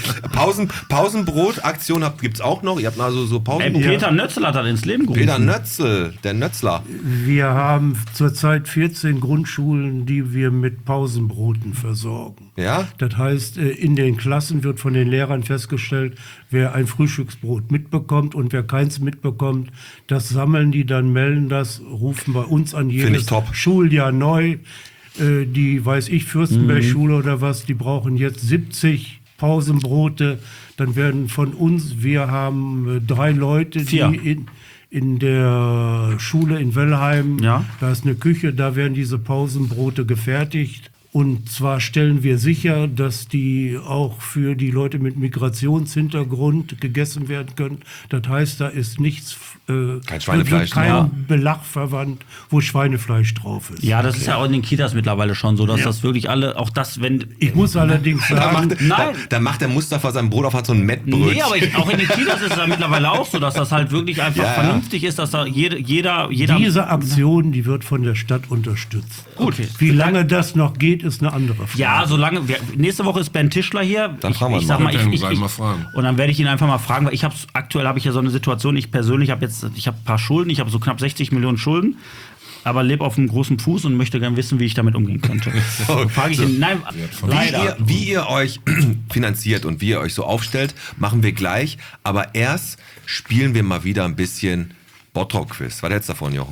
Pausenbrotaktion gibt's auch noch. Ihr habt also so Pausenbrot. Peter Nötzel hat das ins Leben gerufen. Peter Nötzel, der Nötzler. Wir haben zurzeit 14 Grundschulen, die wir mit Pausenbroten versorgen. Ja? Das heißt, in den Klassen wird von den Lehrern festgestellt, wer ein Frühstücksbrot mitbekommt und wer keins mitbekommt. Das sammeln die dann, melden das, rufen bei uns an Finde ich jedes top. Schuljahr neu. Die, weiß ich, Fürstenberg-Schule oder was, die brauchen jetzt 70 Pausenbrote. Dann werden von uns, wir haben 3 Leute, 4. die in der Schule in Wellheim, Ja. da ist eine Küche, da werden diese Pausenbrote gefertigt. Und zwar stellen wir sicher, dass die auch für die Leute mit Migrationshintergrund gegessen werden können. Das heißt, da ist nichts, Kein Schweinefleisch, wird kein ja. Belag verwandt, wo Schweinefleisch drauf ist. Ja, das ist ja auch in den Kitas mittlerweile schon so, dass Ja. das wirklich alle, auch das, wenn... Ich muss allerdings sagen, Da macht der Mustafa sein Brot auf, hat so ein Mettbrötchen. Nee, aber auch in den Kitas ist es ja mittlerweile auch so, dass das halt wirklich einfach Ja, ja. vernünftig ist, dass da jeder... diese Aktion, die wird von der Stadt unterstützt. Gut. Wie lange das noch geht, ist eine andere Frage. Ja, solange nächste Woche ist Ben Tischler hier. Dann fragen wir ich ihn sag mal. mal, Wir können gleich mal fragen. und dann werde ich ihn einfach mal fragen, weil aktuell habe ich ja so eine Situation, ich persönlich habe ein paar Schulden, ich habe so knapp 60 Millionen Schulden, aber lebe auf einem großen Fuß und möchte gerne wissen, wie ich damit umgehen könnte. Frage ich ihn, nein, leider. Wie ihr euch finanziert und wie ihr euch so aufstellt, machen wir gleich. Aber erst spielen wir mal wieder ein bisschen Bottrop-Quiz. Was hältst du davon, Jochen?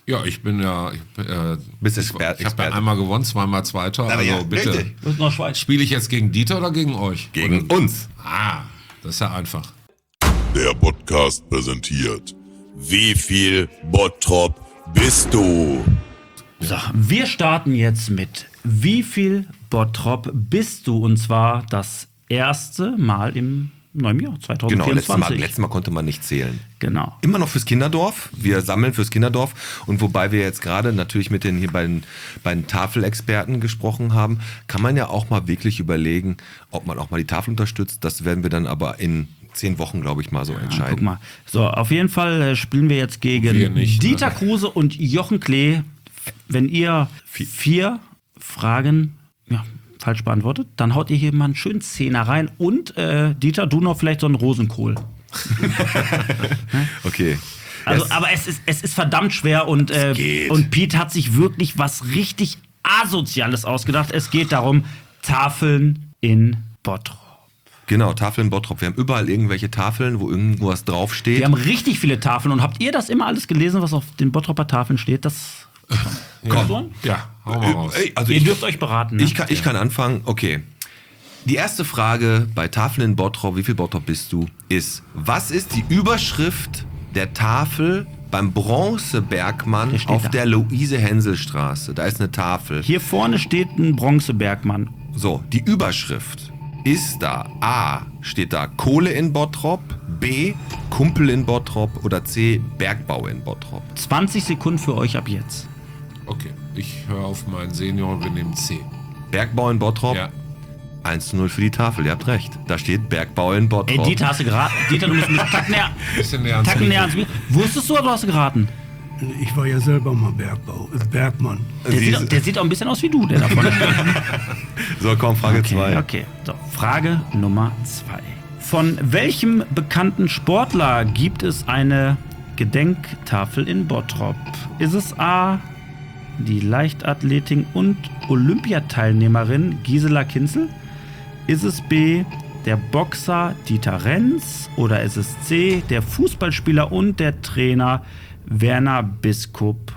Ja, ich bin ja. Bist Ich Experte. habe ja einmal gewonnen, zweimal Zweiter. Aber Also ja, bitte. richtig. Und noch Schweiz. Spiele ich jetzt gegen Dieter oder gegen euch? Gegen uns. Ah, das ist ja einfach. Der Podcast präsentiert. Wie viel Bottrop bist du? So, wir starten jetzt mit Wie viel Bottrop bist du? Und zwar das erste Mal im neuen Jahr, 2024. Genau, letztes Mal konnte man nicht zählen. Genau. Immer noch fürs Kinderdorf. Wir sammeln fürs Kinderdorf. Und wobei wir jetzt gerade natürlich mit den hier bei den Tafelexperten gesprochen haben, kann man ja auch mal wirklich überlegen, ob man auch mal die Tafel unterstützt. Das werden wir dann aber in 10 Wochen, glaube ich, mal so entscheiden. Guck mal. So, auf jeden Fall spielen wir jetzt gegen Wir nicht, ne? Dieter Kruse und Jochen Klee. Wenn ihr 4 Fragen falsch beantwortet, dann haut ihr hier mal einen schönen Zehner rein. Und Dieter, du noch vielleicht so einen Rosenkohl. Okay. Also, aber es ist verdammt schwer und Pete hat sich wirklich was richtig Asoziales ausgedacht. Es geht darum, Tafeln in Bottrop. Genau, Tafeln in Bottrop. Wir haben überall irgendwelche Tafeln, wo irgendwas draufsteht. Wir haben richtig viele Tafeln. Und habt ihr das immer alles gelesen, was auf den Bottroper Tafeln steht? Das Komm. Ja, hau mal raus. Ey, also ihr dürft euch beraten. Ne? Ich kann anfangen. Okay. Die erste Frage bei Tafeln in Bottrop, wie viel Bottrop bist du, ist, was ist die Überschrift der Tafel beim Bronzebergmann Der steht auf da. der Luise-Hensel-Straße? Da ist eine Tafel. Hier vorne steht ein Bronzebergmann. So, die Überschrift ist da. A, steht da Kohle in Bottrop, B, Kumpel in Bottrop oder C, Bergbau in Bottrop. 20 Sekunden für euch ab jetzt. Okay, ich höre auf meinen Senior und wir nehmen C. Bergbau in Bottrop? Ja. 1:0 für die Tafel, ihr habt recht. Da steht Bergbau in Bottrop. Ey, Dieter, hast du geraten? Dieter, du musst mit Tacken näher. Bisschen näher ans Tacken näher Mikro. ans Mikro. Wusstest du oder hast du geraten? Ich war ja selber mal Bergmann. Der sieht auch ein bisschen aus wie du, der da vorne. So, komm, Frage 2. Okay, so, Frage Nummer 2. Von welchem bekannten Sportler gibt es eine Gedenktafel in Bottrop? Ist es A, die Leichtathletin und Olympiateilnehmerin Gisela Kinzel? Ist es B, der Boxer Dieter Renz? Oder ist es C, der Fußballspieler und der Trainer Werner Biskup?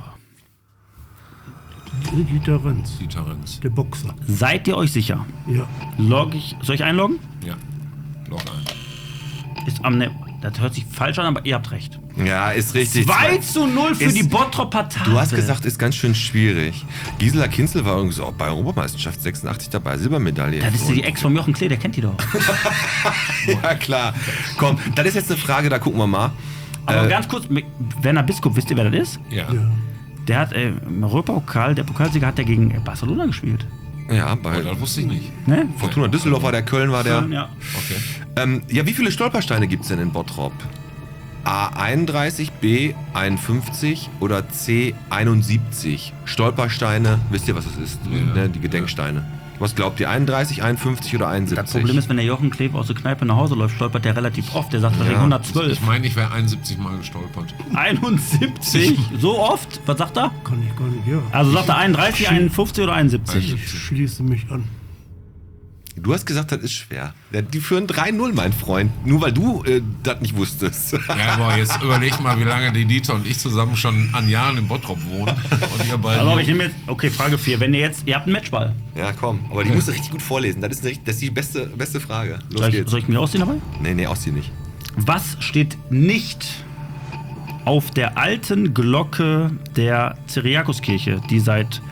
Dieter Renz, Dieter Renz. der Boxer. Seid ihr euch sicher? Ja. Soll ich einloggen? Ja, log ein. Ist das hört sich falsch an, aber ihr habt recht. Ja, ist richtig. 2:0 für Ist- die Bottroper Tafel. Du hast gesagt, ist ganz schön schwierig. Gisela Kinzel war irgendwie so auch bei der Europameisterschaft 86 dabei, Silbermedaille. Das ist die Ex vom Jochen Klee, der kennt die doch. Ja, klar. Komm, das ist jetzt eine Frage, da gucken wir mal. Aber ganz kurz, Werner Biskup, wisst ihr, wer das ist? Ja. Der hat im Europapokal, der Pokalsieger hat ja gegen Barcelona gespielt. Ja, Oh, bei das wusste ich nicht. Ne? Fortuna Düsseldorf war der, Köln war der. Ja. Okay. Ja, wie viele Stolpersteine gibt es denn in Bottrop? A 31, B 51 oder C 71? Stolpersteine, wisst ihr, was es ist? Ja. Ne, die Gedenksteine. Was glaubt ihr, 31, 51 oder 71? Das Problem ist, wenn der Jochen Klee aus der Kneipe nach Hause läuft, stolpert der relativ oft. Der sagt wahrscheinlich 112. Ich meine, ich wäre 71 Mal gestolpert. 71? So oft? Was sagt er? Kann ich gar nicht, ja. Also sagt er 31, 51 oder 71? Ich schließe mich an. Du hast gesagt, das ist schwer. Ja, die führen 3:0, mein Freund. Nur weil du das nicht wusstest. Ja, aber jetzt überleg mal, wie lange die Dieter und ich zusammen schon an Jahren in Bottrop wohnen. Und ihr beiden. Also ich nehme jetzt, okay, Frage 4. Wenn ihr habt einen Matchball. Ja, komm. Aber die musst du richtig gut vorlesen. Das ist die beste Frage. Los Soll geht's. ich mir ausziehen dabei? Nee, ausziehen nicht. Was steht nicht auf der alten Glocke der Cyriakuskirche, die seit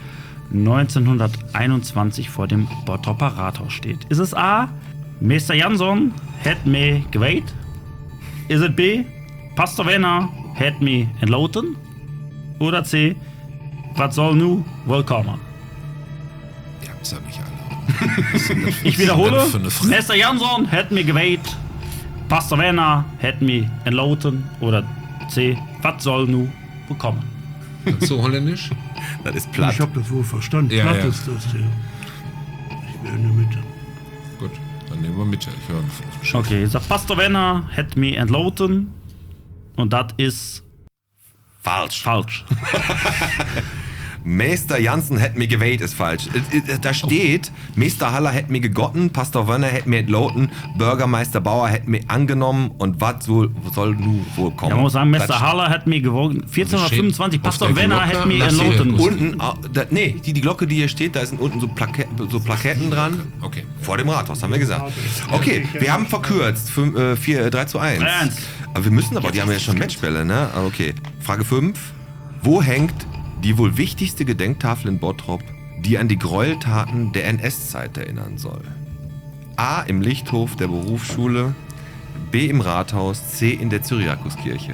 1921 vor dem Bottroper Rathaus steht? Ist es A, Meister Jansson hat me geweiht? Ist es B, Pastor Werner hat me entlauten? Oder C, was soll nu willkommen? Ihr habt's ja nicht alle. Was ist denn das Ich wiederhole, für eine Frage? Meister Jansson hat me geweiht, Pastor Werner hat me entlauten? Oder C, was soll nu willkommen? Kannst du Holländisch? Das ist platt. Ich habe das wohl verstanden. Ja, Platt ja. ist das hier. Ich wäre in der Mitte. Gut, dann nehmen wir Mitte. Ich höre einen Okay, sagt Pastor Werner hat me entlauten. Und das ist Falsch. falsch. Meister Jansen hätt mir gewählt, ist falsch. Da steht, Meister Haller hätt mir gegotten, Pastor Wönner hätt mir entloten, Bürgermeister Bauer hätt mir angenommen und was soll nun wohl kommen? Ja, man muss sagen, Meister Haller hat mir gewogen. 1425, Pastor Wenner hat mir entloten. Unten, die Glocke, die hier steht, da sind unten so Plaketten dran. Okay. Vor dem Rathaus, haben wir gesagt. Okay, wir haben verkürzt. 3:1. Aber wir müssen aber, die haben ja schon Matchbälle, ne? Okay. Frage 5. Wo hängt die wohl wichtigste Gedenktafel in Bottrop, die an die Gräueltaten der NS-Zeit erinnern soll? A. Im Lichthof der Berufsschule, B. im Rathaus, C. in der Cyriakuskirche.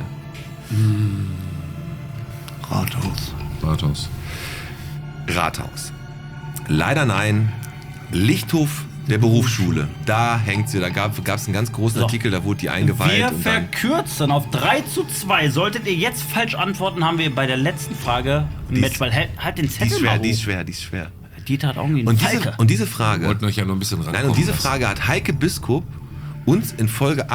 Rathaus. Leider nein. Lichthof der Berufsschule. Da hängt sie. Da gab es einen ganz großen Artikel, da wurde die eingeweiht. Wir und dann verkürzen auf 3:2. Solltet ihr jetzt falsch antworten, haben wir bei der letzten Frage ein Match. Weil halt den Zettel mal hoch. Die ist schwer. Dieter hat irgendwie einen Falke. Und diese Frage... Wollten euch ja noch ein bisschen rankommen. Nein, und diese Frage hat Heike Biskup uns in Folge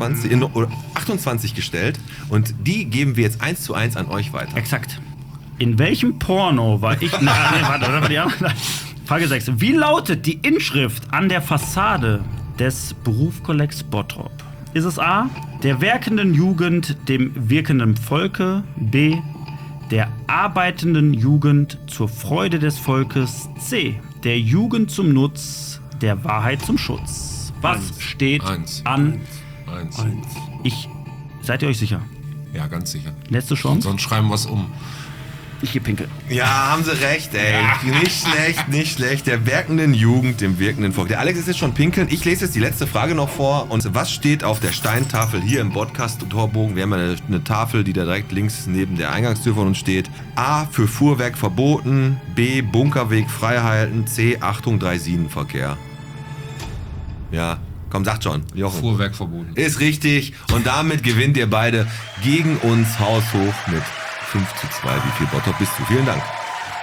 28 gestellt. Und die geben wir jetzt 1:1 an euch weiter. Exakt. In welchem Porno war ich... Frage 6. Wie lautet die Inschrift an der Fassade des Berufskollegs Bottrop? Ist es A, der werkenden Jugend, dem wirkenden Volke, B, der arbeitenden Jugend zur Freude des Volkes, C, der Jugend zum Nutz, der Wahrheit zum Schutz? Was steht an? 1. Seid ihr euch sicher? Ja, ganz sicher. Letzte Chance? Sonst schreiben wir es um. Ich geh pinkeln. Ja, haben sie recht, ey. Nicht schlecht. Der werkenden Jugend, dem wirkenden Volk. Der Alex ist jetzt schon pinkeln. Ich lese jetzt die letzte Frage noch vor. Und was steht auf der Steintafel hier im Podcast-Torbogen? Wir haben ja eine Tafel, die da direkt links neben der Eingangstür von uns steht. A, für Fuhrwerk verboten. B, Bunkerweg freihalten. C, Achtung, Dreisinenverkehr. Ja, komm, sagt schon. Jochen. Fuhrwerk verboten. Ist richtig. Und damit gewinnt ihr beide gegen uns haushoch mit 5:2. Wie viel Bottrop bist du? Vielen Dank.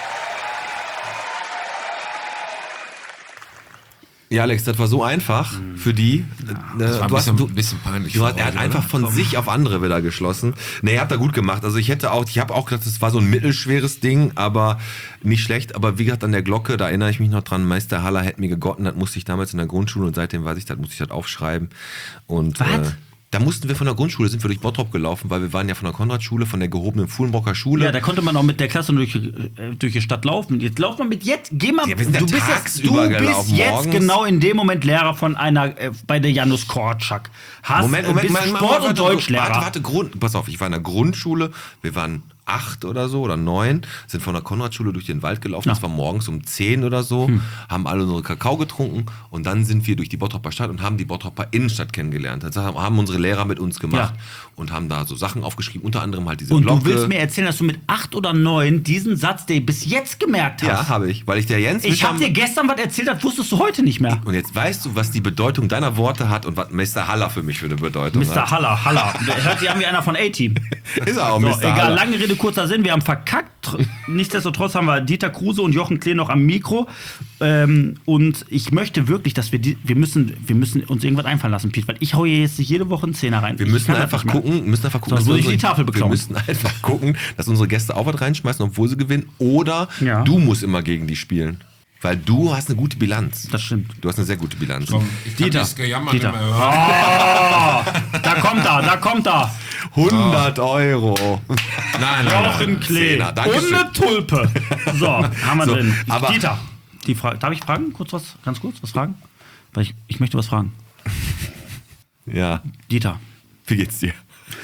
Ja, Alex, das war so einfach für die. Das war ein bisschen peinlich. Er hat einfach von sich auf andere wieder geschlossen. Ne, ihr habt da gut gemacht. Also ich habe auch gedacht, das war so ein mittelschweres Ding, aber nicht schlecht. Aber wie gesagt, an der Glocke, da erinnere ich mich noch dran, Meister Haller hätte mir gegotten, das musste ich damals in der Grundschule und seitdem weiß ich, das musste ich das aufschreiben. Und da mussten wir von der Grundschule, sind wir durch Bottrop gelaufen, weil wir waren ja von der Konradschule, von der gehobenen Fuhlenbrocker Schule. Ja, da konnte man auch mit der Klasse durch die Stadt laufen. Jetzt lauf mal geh mal, ja, wir sind du bist jetzt genau in dem Moment Lehrer von einer, bei der Janus Korczak. Moment, Sport- und Deutschlehrer. Warte, pass auf, ich war in der Grundschule, wir waren 8 oder so oder 9, sind von der Konradschule durch den Wald gelaufen. Das war morgens um 10 oder so, haben alle unsere Kakao getrunken und dann sind wir durch die Bottroper Stadt und haben die Bottroper Innenstadt kennengelernt. Das haben unsere Lehrer mit uns gemacht und haben da so Sachen aufgeschrieben, unter anderem halt diese Glocke. Und du willst mir erzählen, dass du mit 8 oder 9 diesen Satz, den du bis jetzt gemerkt hast? Ja, habe ich, weil ich der Jens... Ich habe dir gestern was erzählt, das wusstest du heute nicht mehr. Und jetzt weißt du, was die Bedeutung deiner Worte hat und was Mr. Haller für mich für eine Bedeutung hat. Mr. Haller. Hört sich an wie einer von A-Team. Ist er auch, so, Mr. Haller. Egal, lange Rede, kurzer Sinn, wir haben verkackt. Nichtsdestotrotz haben wir Dieter Kruse und Jochen Klee noch am Mikro. Und ich möchte wirklich, dass wir müssen uns irgendwas einfallen lassen, Piet, weil ich hau hier jetzt nicht jede Woche einen Zehner rein. Wir müssen einfach gucken, sonst würde ich die Tafel beklauen. Wir müssen einfach gucken, dass unsere Gäste auch was reinschmeißen, obwohl sie gewinnen. Oder du musst immer gegen die spielen. Weil du hast eine gute Bilanz. Das stimmt. Du hast eine sehr gute Bilanz. Komm, ich kann das Gejammer nicht mehr hören. Oh, da kommt er. 100 Euro. Nein. Jochen Klee. Und eine Tulpe. So, haben wir drin. Aber Dieter, die Frage, darf ich fragen? Ganz kurz, was fragen? Weil ich möchte was fragen. Ja. Dieter. Wie geht's dir?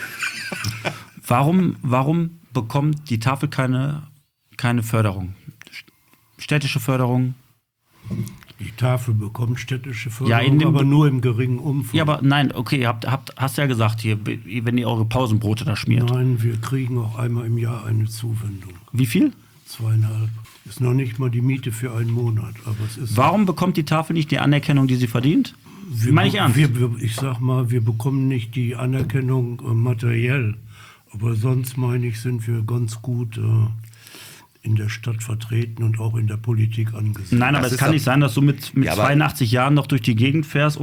Warum bekommt die Tafel keine Förderung? Städtische Förderung? Die Tafel bekommt städtische Förderung, aber nur im geringen Umfang. Ja, aber nein, okay, hast ja gesagt hier, wenn ihr eure Pausenbrote da schmiert. Nein, wir kriegen auch einmal im Jahr eine Zuwendung. Wie viel? 2,5. Ist noch nicht mal die Miete für einen Monat. Aber es ist Warum bekommt die Tafel nicht die Anerkennung, die sie verdient? Meine ich ernst. Ich sag mal, wir bekommen nicht die Anerkennung materiell. Aber sonst, meine ich, sind wir ganz gut in der Stadt vertreten und auch in der Politik angesehen. Nein, aber Das es ist kann doch- nicht sein, dass du mit Ja, aber- 82 Jahren noch durch die Gegend fährst,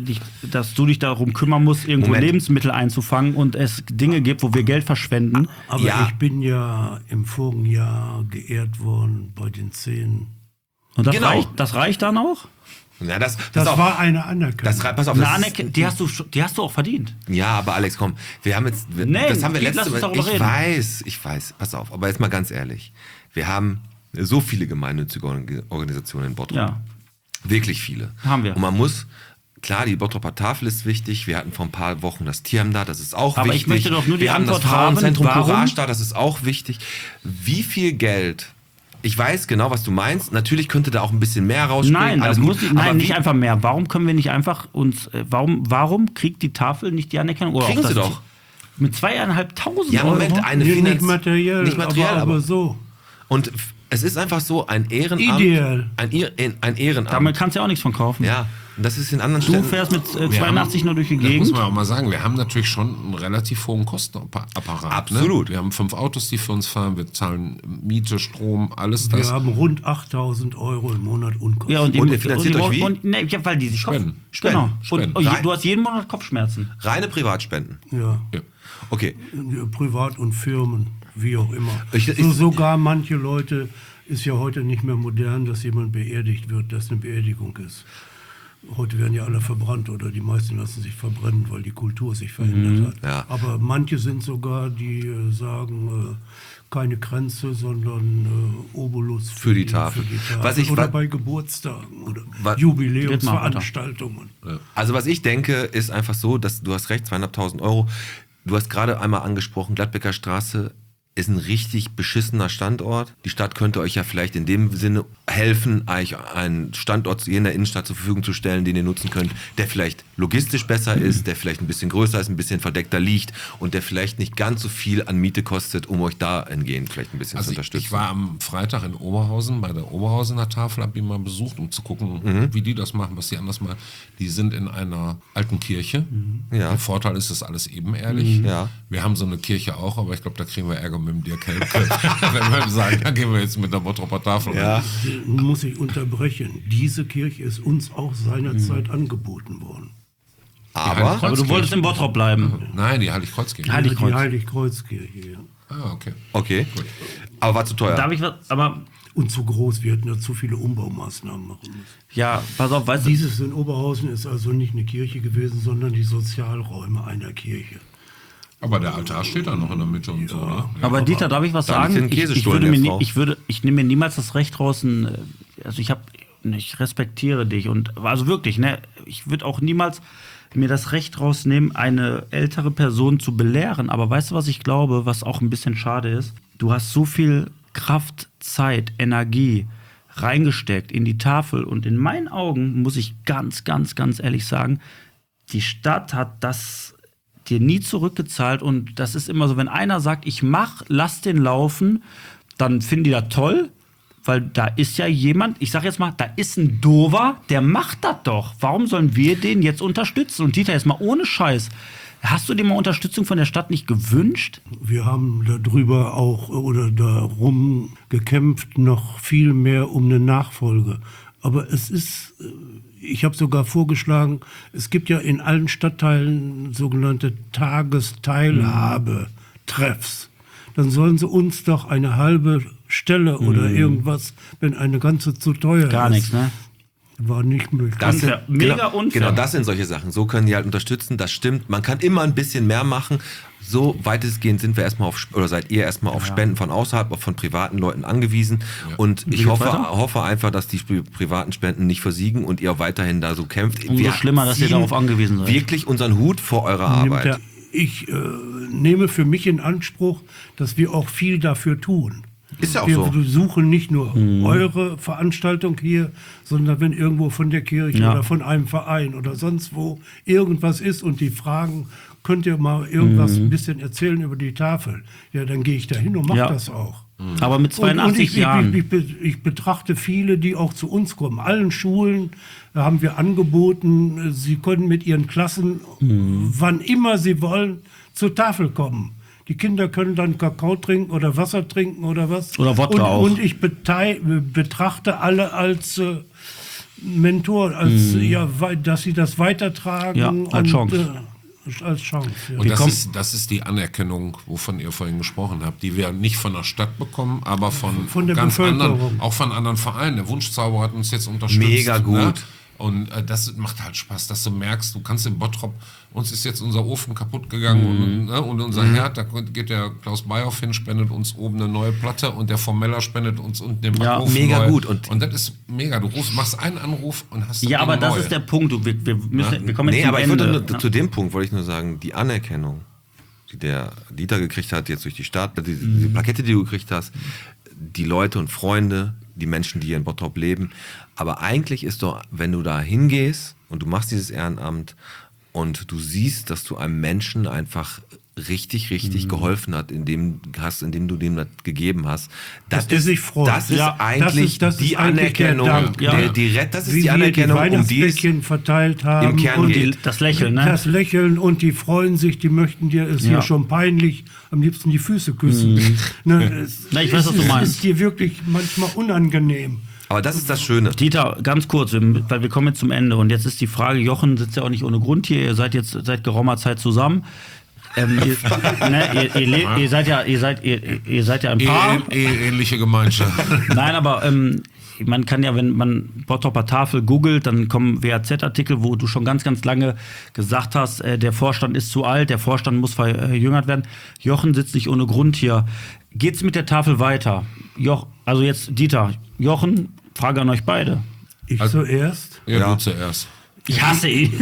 dass du dich darum kümmern musst, irgendwo Moment. Lebensmittel einzufangen und es Dinge gibt, wo wir Geld verschwenden. Aber Ja. ich bin ja im vorigen Jahr geehrt worden bei den 10. Und das, Genau. das reicht dann auch? Ja, das Das auf, war eine Anerkennung. pass auf, Eine das ist- Anerkennung, die hast du auch verdient. Ja, aber Alex, komm, wir haben jetzt, Nee, das haben wir lass letzte uns Mal, darüber reden. ich weiß, pass auf, aber jetzt mal ganz ehrlich, wir haben so viele gemeinnützige Organisationen in Bottrop. Ja. Wirklich viele. Haben wir. Und man muss, klar, die Bottroper Tafel ist wichtig, wir hatten vor ein paar Wochen das Tierheim da, das ist auch Aber wichtig. ich möchte doch nur die wir haben das Antwort haben, Frauenzentrum warum- Courage da, das ist auch wichtig. Wie viel Geld... Ich weiß genau, was du meinst. Natürlich könnte da auch ein bisschen mehr rausspringen. Nein, das alles gut. muss nicht, Aber nein, nicht wie- einfach mehr. Warum können wir nicht einfach uns, warum kriegt die Tafel nicht die Anerkennung? Oder Kriegen auch sie das- doch. Mit 2.500 Ja, Moment, Euro? eine Nicht Finanz- materiell, nicht materiell, aber so. Und es ist einfach so ein Ehrenamt. Ideal. Ein Ehrenamt. Damit kannst du ja auch nichts von kaufen. ja, und das ist in anderen Du Städten. fährst mit Wir 82 haben- nur durch die Das muss Gegend. man auch mal sagen. Wir haben natürlich schon einen relativ hohen Kostenapparat. Absolut. Ne? Wir haben 5 Autos, die für uns fahren. Wir zahlen Miete, Strom, alles Wir das. haben rund 8.000 Euro im Monat Unkosten. Ja, Und ihr finanziert euch wie? Nee, ja, weil die sich Spenden. Genau. Spenden. Und Rein- du hast jeden Monat Kopfschmerzen. Reine Privatspenden. Ja, Ja. Okay. privat und Firmen, wie auch immer. Ich- Sogar manche Leute, ist ja heute nicht mehr modern, dass jemand beerdigt wird, dass eine Beerdigung ist. Heute werden ja alle verbrannt oder die meisten lassen sich verbrennen, weil die Kultur sich verändert hat. Ja. Aber manche sind sogar, die sagen, keine Grenze, sondern Obolus Für die Tafel. Was ich- oder wa- bei Geburtstagen oder Wa- Jubiläumsveranstaltungen. Also was ich denke, ist einfach so, dass du hast recht, 2.500 Euro. Du hast gerade einmal angesprochen, Gladbecker Straße ist ein richtig beschissener Standort. Die Stadt könnte euch ja vielleicht in dem Sinne helfen, euch einen Standort hier in der Innenstadt zur Verfügung zu stellen, den ihr nutzen könnt, der vielleicht logistisch besser ist, der vielleicht ein bisschen größer ist, ein bisschen verdeckter liegt und der vielleicht nicht ganz so viel an Miete kostet, um euch dahingehend vielleicht ein bisschen Also zu ich unterstützen. war am Freitag in Oberhausen, bei der Oberhausener Tafel, habe ich mal besucht, um zu gucken, wie die das machen, was die anders machen. Die sind in einer alten Kirche. Ja. Der Vorteil ist, es ist alles ebenerdig. Ja. Wir haben so eine Kirche auch, aber ich glaube, da kriegen wir Ärger mit dem Dirk Helmke, wenn wir sagen, dann gehen wir jetzt mit der Bottroper Tafel. Ja. Muss ich unterbrechen. Diese Kirche ist uns auch seinerzeit angeboten worden. Aber Aber du wolltest in Bottrop bleiben. Nein, die Heiligkreuzkirche. Heiligkreuz. Die Heiligkreuzkirche, ja. Ah, okay. okay, aber war zu teuer. Darf ich was? Aber Und zu groß, wir hätten da zu viele Umbaumaßnahmen machen müssen. ja, pass auf, weißt du, Dieses in Oberhausen ist also nicht eine Kirche gewesen, sondern die Sozialräume einer Kirche. Aber der Altar steht da noch in der Mitte und so, ne? aber Dieter, darf ich was Da liegt sagen? ein Käsestuhl in der Frau. Ich nehme mir niemals das Recht raus, also ich respektiere dich und also wirklich, ne, ich würde auch niemals mir das Recht rausnehmen, eine ältere Person zu belehren. Aber weißt du, was ich glaube, was auch ein bisschen schade ist? Du hast so viel Kraft, Zeit, Energie reingesteckt in die Tafel und in meinen Augen muss ich ganz, ganz, ganz ehrlich sagen, die Stadt hat das dir nie zurückgezahlt und das ist immer so, wenn einer sagt, lass den laufen, dann finden die das toll, weil da ist ja jemand, ich sag jetzt mal, da ist ein Dover, der macht das doch. Warum sollen wir den jetzt unterstützen? Und Dieter, jetzt mal ohne Scheiß, hast du dir mal Unterstützung von der Stadt nicht gewünscht? Wir haben darüber auch oder darum gekämpft, noch viel mehr um eine Nachfolge. Aber es ist, ich habe sogar vorgeschlagen, es gibt ja in allen Stadtteilen sogenannte Tagesteilhabe-Treffs. Dann sollen sie uns doch eine halbe Stelle oder irgendwas, wenn eine ganze zu teuer ist. Gar nichts, ne? War nicht möglich. Unfair. Mega genau, unfair. Genau, das sind solche Sachen. So können die halt unterstützen. Das stimmt. Man kann immer ein bisschen mehr machen. So weitestgehend sind wir erstmal oder seid ihr erstmal auf Spenden von außerhalb, auch von privaten Leuten angewiesen. Und ich hoffe einfach, dass die privaten Spenden nicht versiegen und ihr auch weiterhin da so kämpft. Umso schlimmer, dass ihr ziehen darauf angewiesen seid. Wirklich unseren Hut vor eurer Arbeit. Ich nehme für mich in Anspruch, dass wir auch viel dafür tun. Ist ja auch Wir so. besuchen nicht nur eure Veranstaltung hier, sondern wenn irgendwo von der Kirche Ja. oder von einem Verein oder sonst wo irgendwas ist und die fragen, könnt ihr mal irgendwas ein bisschen erzählen über die Tafel? Ja, dann gehe ich da hin und mache Ja. das auch. Aber mit 82 Jahren. Ich betrachte viele, die auch zu uns kommen. Allen Schulen haben wir angeboten, sie können mit ihren Klassen, wann immer sie wollen, zur Tafel kommen. Die Kinder können dann Kakao trinken oder Wasser trinken oder was. Oder Wodka auch. Und ich betrachte alle als Mentor, als dass sie das weitertragen. Ja, als Chance. Als Chance, ja. Und das ist die Anerkennung, wovon ihr vorhin gesprochen habt, die wir nicht von der Stadt bekommen, aber von der ganz Bevölkerung. anderen, auch von anderen Vereinen. Der Wunschzauber hat uns jetzt unterstützt. Mega gut. Ne? Und das macht halt Spaß, dass du merkst, du kannst in Bottrop, uns ist jetzt unser Ofen kaputt gegangen und unser Herd, da geht der Klaus Beyhoff hin, spendet uns oben eine neue Platte und der Formeller spendet uns unten den Backofen mega neu. gut. Und das ist mega. Du machst einen Anruf und hast Ja, aber das neu. ist der Punkt. Wir kommen jetzt zum aber ich Ende. würde zu dem Punkt wollte ich nur sagen, die Anerkennung, die der Dieter gekriegt hat, jetzt durch die Stadt, die Plakette, die du gekriegt hast, die Leute und Freunde, die Menschen, die hier in Bottrop leben. Aber eigentlich ist doch, wenn du da hingehst und du machst dieses Ehrenamt und du siehst, dass du einem Menschen einfach richtig geholfen hat, indem du dem das gegeben hast. Dass der sich freut. Das ist Ja, eigentlich das ist die eigentlich der Anerkennung. Dank. Ja. Das ist Wie die Anerkennung, wir die um die es Weihnachtsbäckchen verteilt haben. im Kern und geht. Das Lächeln, ne? Das Lächeln und die freuen sich, die möchten dir, ist Ja. hier schon peinlich, am liebsten die Füße küssen. Ne, Na, ich weiß, was du meinst. Es ist dir wirklich manchmal unangenehm. Aber das ist das Schöne. Dieter, ganz kurz, weil wir kommen jetzt zum Ende. Und jetzt ist die Frage, Jochen sitzt ja auch nicht ohne Grund hier. Ihr seid jetzt seit geraumer Zeit zusammen. Ihr seid ja ein Paar. Ähnliche Gemeinschaft. Nein, aber man kann ja, wenn man Bottroper Tafel googelt, dann kommen WAZ-Artikel, wo du schon ganz, ganz lange gesagt hast, der Vorstand ist zu alt, der Vorstand muss verjüngert werden. Jochen sitzt nicht ohne Grund hier. Geht's mit der Tafel weiter? Also jetzt Dieter, Jochen, Frage an euch beide. Ich zuerst. Ja, du zuerst. Ich hasse ihn.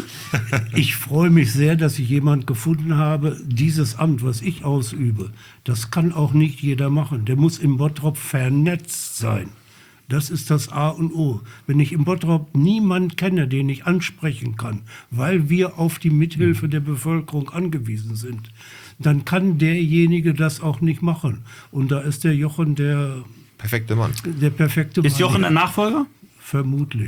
Ich freue mich sehr, dass ich jemand gefunden habe, dieses Amt, was ich ausübe, das kann auch nicht jeder machen. Der muss im Bottrop vernetzt sein. Das ist das A und O. Wenn ich im Bottrop niemanden kenne, den ich ansprechen kann, weil wir auf die Mithilfe der Bevölkerung angewiesen sind, dann kann derjenige das auch nicht machen. Und da ist der Jochen der Perfekte Mann. perfekte Mann. Ist Jochen der Nachfolger? Vermutlich.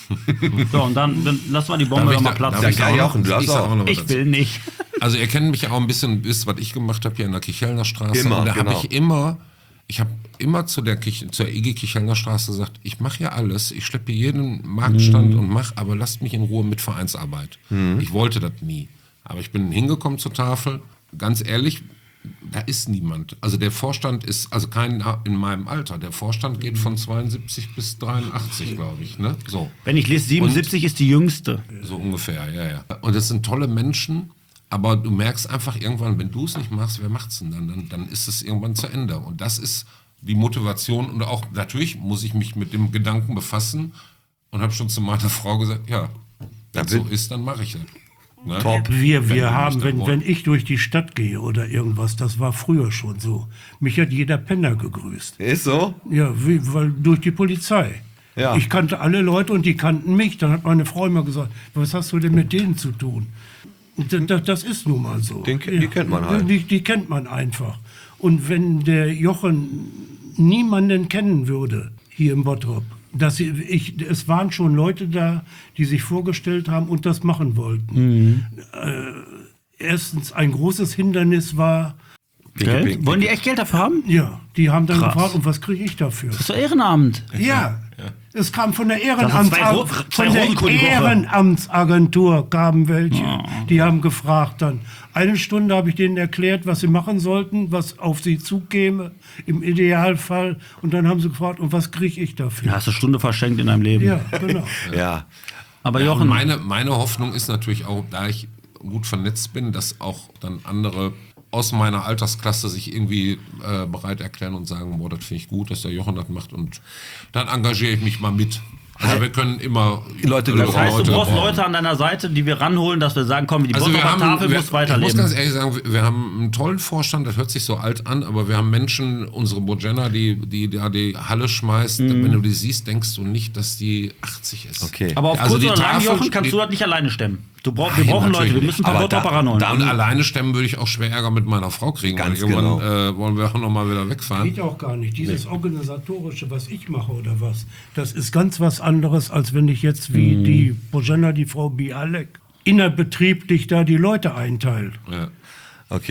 So, und dann lassen wir die Bombe doch mal platzen. darf ich auch? Jochen, du darfst sag auch. noch was Ich dazu. will nicht. Also ihr kennt mich ja auch ein bisschen, wisst, was ich gemacht habe hier in der Kichelner Straße. Immer, und da genau. ich habe immer zur EG Kichelner Straße gesagt, ich mache ja alles, ich schleppe jeden Marktstand und mache, aber lasst mich in Ruhe mit Vereinsarbeit. Ich wollte das nie. Aber ich bin hingekommen zur Tafel, ganz ehrlich, da ist niemand. Also der Vorstand ist, also kein in meinem Alter, der Vorstand geht von 72 bis 83, glaube ich. Ne? So. Wenn ich lese, 77 ist die jüngste. So ungefähr, ja. Und das sind tolle Menschen, aber du merkst einfach irgendwann, wenn du es nicht machst, wer macht's denn dann? Dann ist es irgendwann zu Ende. Und das ist die Motivation. Und auch natürlich muss ich mich mit dem Gedanken befassen und habe schon zu meiner Frau gesagt, ja, wenn es so ist, dann mache ich das. Ne? Top. Wir haben, dann wenn ich durch die Stadt gehe oder irgendwas, das war früher schon so, mich hat jeder Penner gegrüßt. Ist so? Ja, weil durch die Polizei. Ja. Ich kannte alle Leute und die kannten mich. Dann hat meine Frau immer gesagt, was hast du denn mit denen zu tun? Und das ist nun mal so. Die kennt man halt. Die kennt man einfach. Und wenn der Jochen niemanden kennen würde hier im Bottrop, es waren schon Leute da, die sich vorgestellt haben und das machen wollten. Erstens, ein großes Hindernis war, Geld? Wollen die echt Geld dafür haben? ja, die haben dann Krass. gefragt, und was kriege ich dafür? Das ist doch Ehrenamt. Ja, es kam von der Das sind zwei Rosenkohl die Woche. Ehrenamtsagentur kamen welche. Die haben gefragt dann. Eine Stunde habe ich denen erklärt, was sie machen sollten, was auf sie zukäme, im Idealfall. Und dann haben sie gefragt, und was kriege ich Da dafür? hast du eine Stunde verschenkt in deinem Leben. Ja, genau. Ja. Aber Ja, Jochen, und meine Hoffnung ist natürlich auch, da ich gut vernetzt bin, dass auch dann andere aus meiner Altersklasse sich irgendwie bereit erklären und sagen, boah, das finde ich gut, dass der Jochen das macht und dann engagiere ich mich mal mit. Also wir können immer Leute das heißt, du brauchst brauchen. Leute an deiner Seite, die wir ranholen, dass wir sagen, komm, die Also wir Bottroper haben, Tafel muss ich muss weiterleben. ganz ehrlich sagen, wir haben einen tollen Vorstand, das hört sich so alt an, aber wir haben Menschen, unsere Bojenna, die da die Halle schmeißt, wenn du die siehst, denkst du nicht, dass die 80 ist. Okay. Aber auf Also kurz die oder lang, Tafel- Jochen, kannst die- du das nicht alleine stemmen. Wir Nein, brauchen Leute, natürlich wir müssen ein paar Aber Bottroper da- ranholen. Und alleine stemmen würde ich auch schwer Ärger mit meiner Frau kriegen, Ganz weil irgendwann genau. wollen wir auch nochmal wieder wegfahren. Geht auch gar nicht. Dieses Organisatorische, was ich mache oder was, das ist ganz was anderes, als wenn ich jetzt wie die Bojenna, die Frau Bialek, innerbetrieblich da die Leute einteilt. Ja. Okay.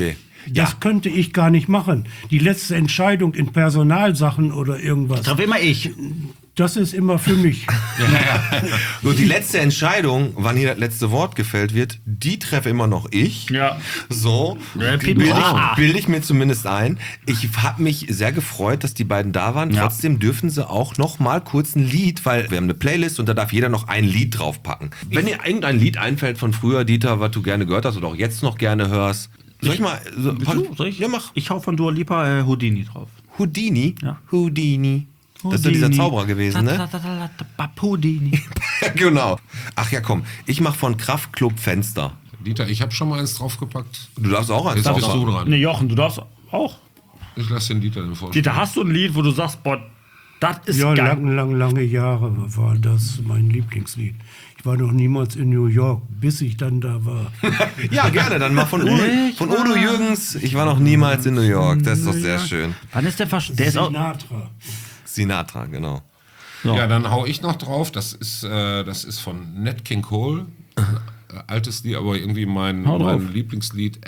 Das könnte ich gar nicht machen. Die letzte Entscheidung in Personalsachen oder irgendwas, Treffe immer ich. das ist immer für mich. So, die letzte Entscheidung, wann hier das letzte Wort gefällt wird, die treffe immer noch ich. Ja. So, Ja, bilde ah. ich mir zumindest ein. Ich habe mich sehr gefreut, dass die beiden da waren. Ja. Trotzdem dürfen sie auch noch mal kurz ein Lied, weil wir haben eine Playlist und da darf jeder noch ein Lied draufpacken. Wenn dir irgendein Lied einfällt von früher, Dieter, was du gerne gehört hast oder auch jetzt noch gerne hörst, soll ich mal... Soll ich? Ja, mach. Ich hau von Dua Lipa Houdini drauf. Houdini? Ja. Houdini. Das ist ja dieser Zauberer gewesen, ne? Houdini. Genau. Ach ja, komm. Ich mach von Kraftklub Fenster. Dieter, ich habe schon mal eins draufgepackt. Du darfst auch eins Jetzt bist draufpacken. du dran. Ne, Jochen, du darfst auch. Ich lasse den Dieter den vorstellen. Dieter, hast du ein Lied, wo du sagst, boah, das ist Ja, geil. lange Jahre war das mein Lieblingslied. Ich war noch niemals in New York, bis ich dann da war. Ja, gerne. Dann mal von Udo Jürgens. Ich war noch niemals in New York. Das ist doch sehr schön. Wann ist der der ist auch. Sinatra. Sinatra, genau. So. Ja, dann hau ich noch drauf. Das ist von Nat King Cole. Ein altes Lied, aber irgendwie mein Lieblingslied.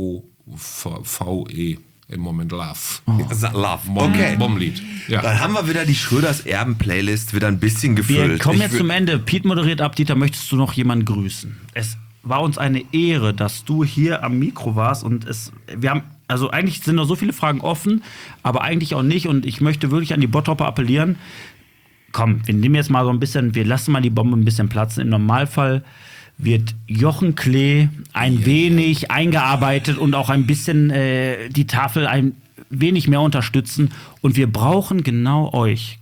L-O-V-E. Im Moment Love. Love. Okay. Bombenlied. Ja. Dann haben wir wieder die Schröders Erben-Playlist wieder ein bisschen gefüllt. Wir kommen jetzt zum Ende. Piet moderiert ab. Dieter, möchtest du noch jemanden grüßen? Es war uns eine Ehre, dass du hier am Mikro warst und wir haben, also eigentlich sind noch so viele Fragen offen, aber eigentlich auch nicht und ich möchte wirklich an die Bottropper appellieren. Komm, wir nehmen jetzt mal so ein bisschen, wir lassen mal die Bombe ein bisschen platzen. Im Normalfall wird Jochen Klee ein wenig eingearbeitet und auch ein bisschen die Tafel ein wenig mehr unterstützen. Und wir brauchen genau euch,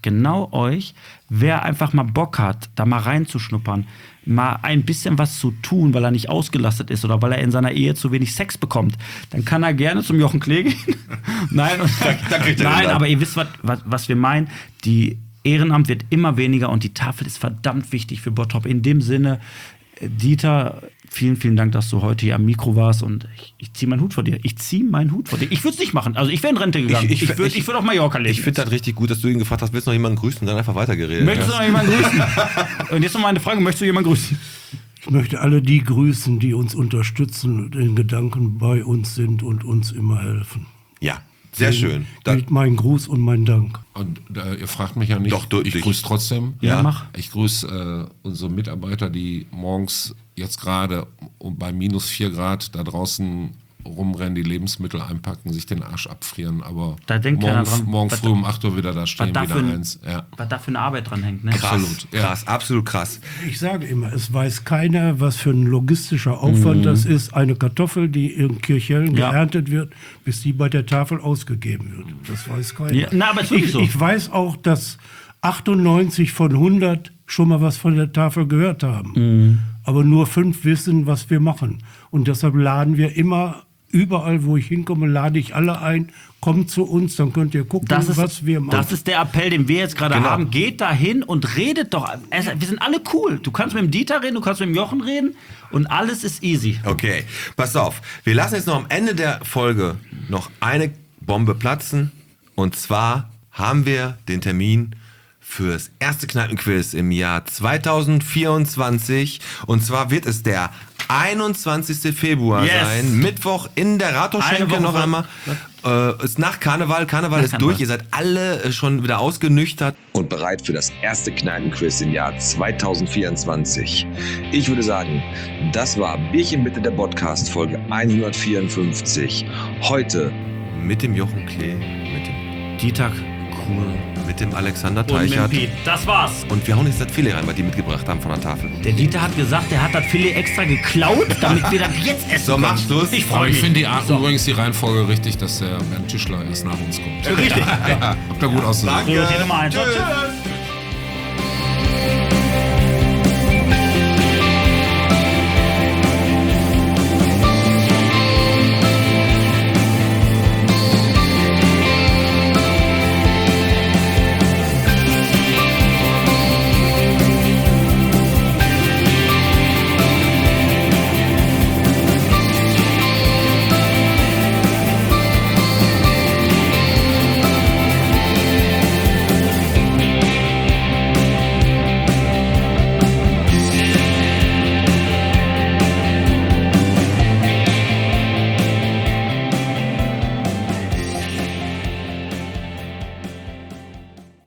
wer einfach mal Bock hat, da mal reinzuschnuppern, mal ein bisschen was zu tun, weil er nicht ausgelastet ist oder weil er in seiner Ehe zu wenig Sex bekommt, dann kann er gerne zum Jochen Klee gehen. Nein, aber ihr wisst, was wir meinen. Die Ehrenamt wird immer weniger und die Tafel ist verdammt wichtig für Bottrop. In dem Sinne, Dieter, vielen Dank, dass du heute hier am Mikro warst und ich ziehe meinen Hut vor dir. Ich würde es nicht machen. Also ich wäre in Rente gegangen. Ich würde auf Mallorca leben. Ich finde das richtig gut, dass du ihn gefragt hast, willst du noch jemanden grüßen und dann einfach weitergeredet. Möchtest du noch jemanden grüßen? Und jetzt noch mal eine Frage, möchtest du jemanden grüßen? Ich möchte alle die grüßen, die uns unterstützen und in Gedanken bei uns sind und uns immer helfen. Ja, sehr schön. Gilt mein Gruß und mein Dank. Und ihr fragt mich ja nicht. Doch, ich grüße trotzdem. Ja, mach. Ich grüße unsere Mitarbeiter, die morgens jetzt gerade bei minus 4 Grad da draußen rumrennen, die Lebensmittel einpacken, sich den Arsch abfrieren, aber Da denkt keiner dran. morgen früh um 8 Uhr wieder da stehen, wieder eins. Ja. Was da für eine Arbeit dran hängt, ne? Krass, krass, absolut krass. Ich sage immer, es weiß keiner, was für ein logistischer Aufwand das ist, eine Kartoffel, die in Kirchhellen geerntet wird, bis die bei der Tafel ausgegeben wird. Das weiß keiner. Ja, na, aber ist wirklich so. Ich weiß auch, dass 98 von 100 schon mal was von der Tafel gehört haben. Aber nur 5 wissen, was wir machen. Und deshalb laden wir immer, überall, wo ich hinkomme, lade ich alle ein, kommt zu uns, dann könnt ihr gucken, was wir machen. Das ist der Appell, den wir jetzt gerade haben. Geht da hin und redet doch. Wir sind alle cool. Du kannst mit dem Dieter reden, du kannst mit dem Jochen reden und alles ist easy. Okay, pass auf. Wir lassen jetzt noch am Ende der Folge noch eine Bombe platzen. Und zwar haben wir den Termin fürs erste Kneipenquiz im Jahr 2024. Und zwar wird es der 21. Februar sein. Mittwoch in der Rathausschenke noch einmal. Ist nach Karneval. Karneval ist durch. Ihr seid alle schon wieder ausgenüchtert. Und bereit für das erste Kneipenquiz im Jahr 2024. Ich würde sagen, das war Bierchen bitte, der Podcast, Folge 154. Heute mit dem Jochen Klee, mit dem Dieter Kuhl, mit dem Alexander und mit Teichert. Piet. Das war's. Und wir hauen jetzt das Filet rein, was die mitgebracht haben von der Tafel. Der Dieter hat gesagt, der hat das Filet extra geklaut, damit wir das jetzt essen So, können. machst du's? Ich Aber freue ich mich. finde übrigens die Reihenfolge richtig, dass der Bernd Tischler erst nach uns kommt. Richtig. Habt ihr gut ausgesehen. Priorität Nummer 1. Tschüss. Tschüss.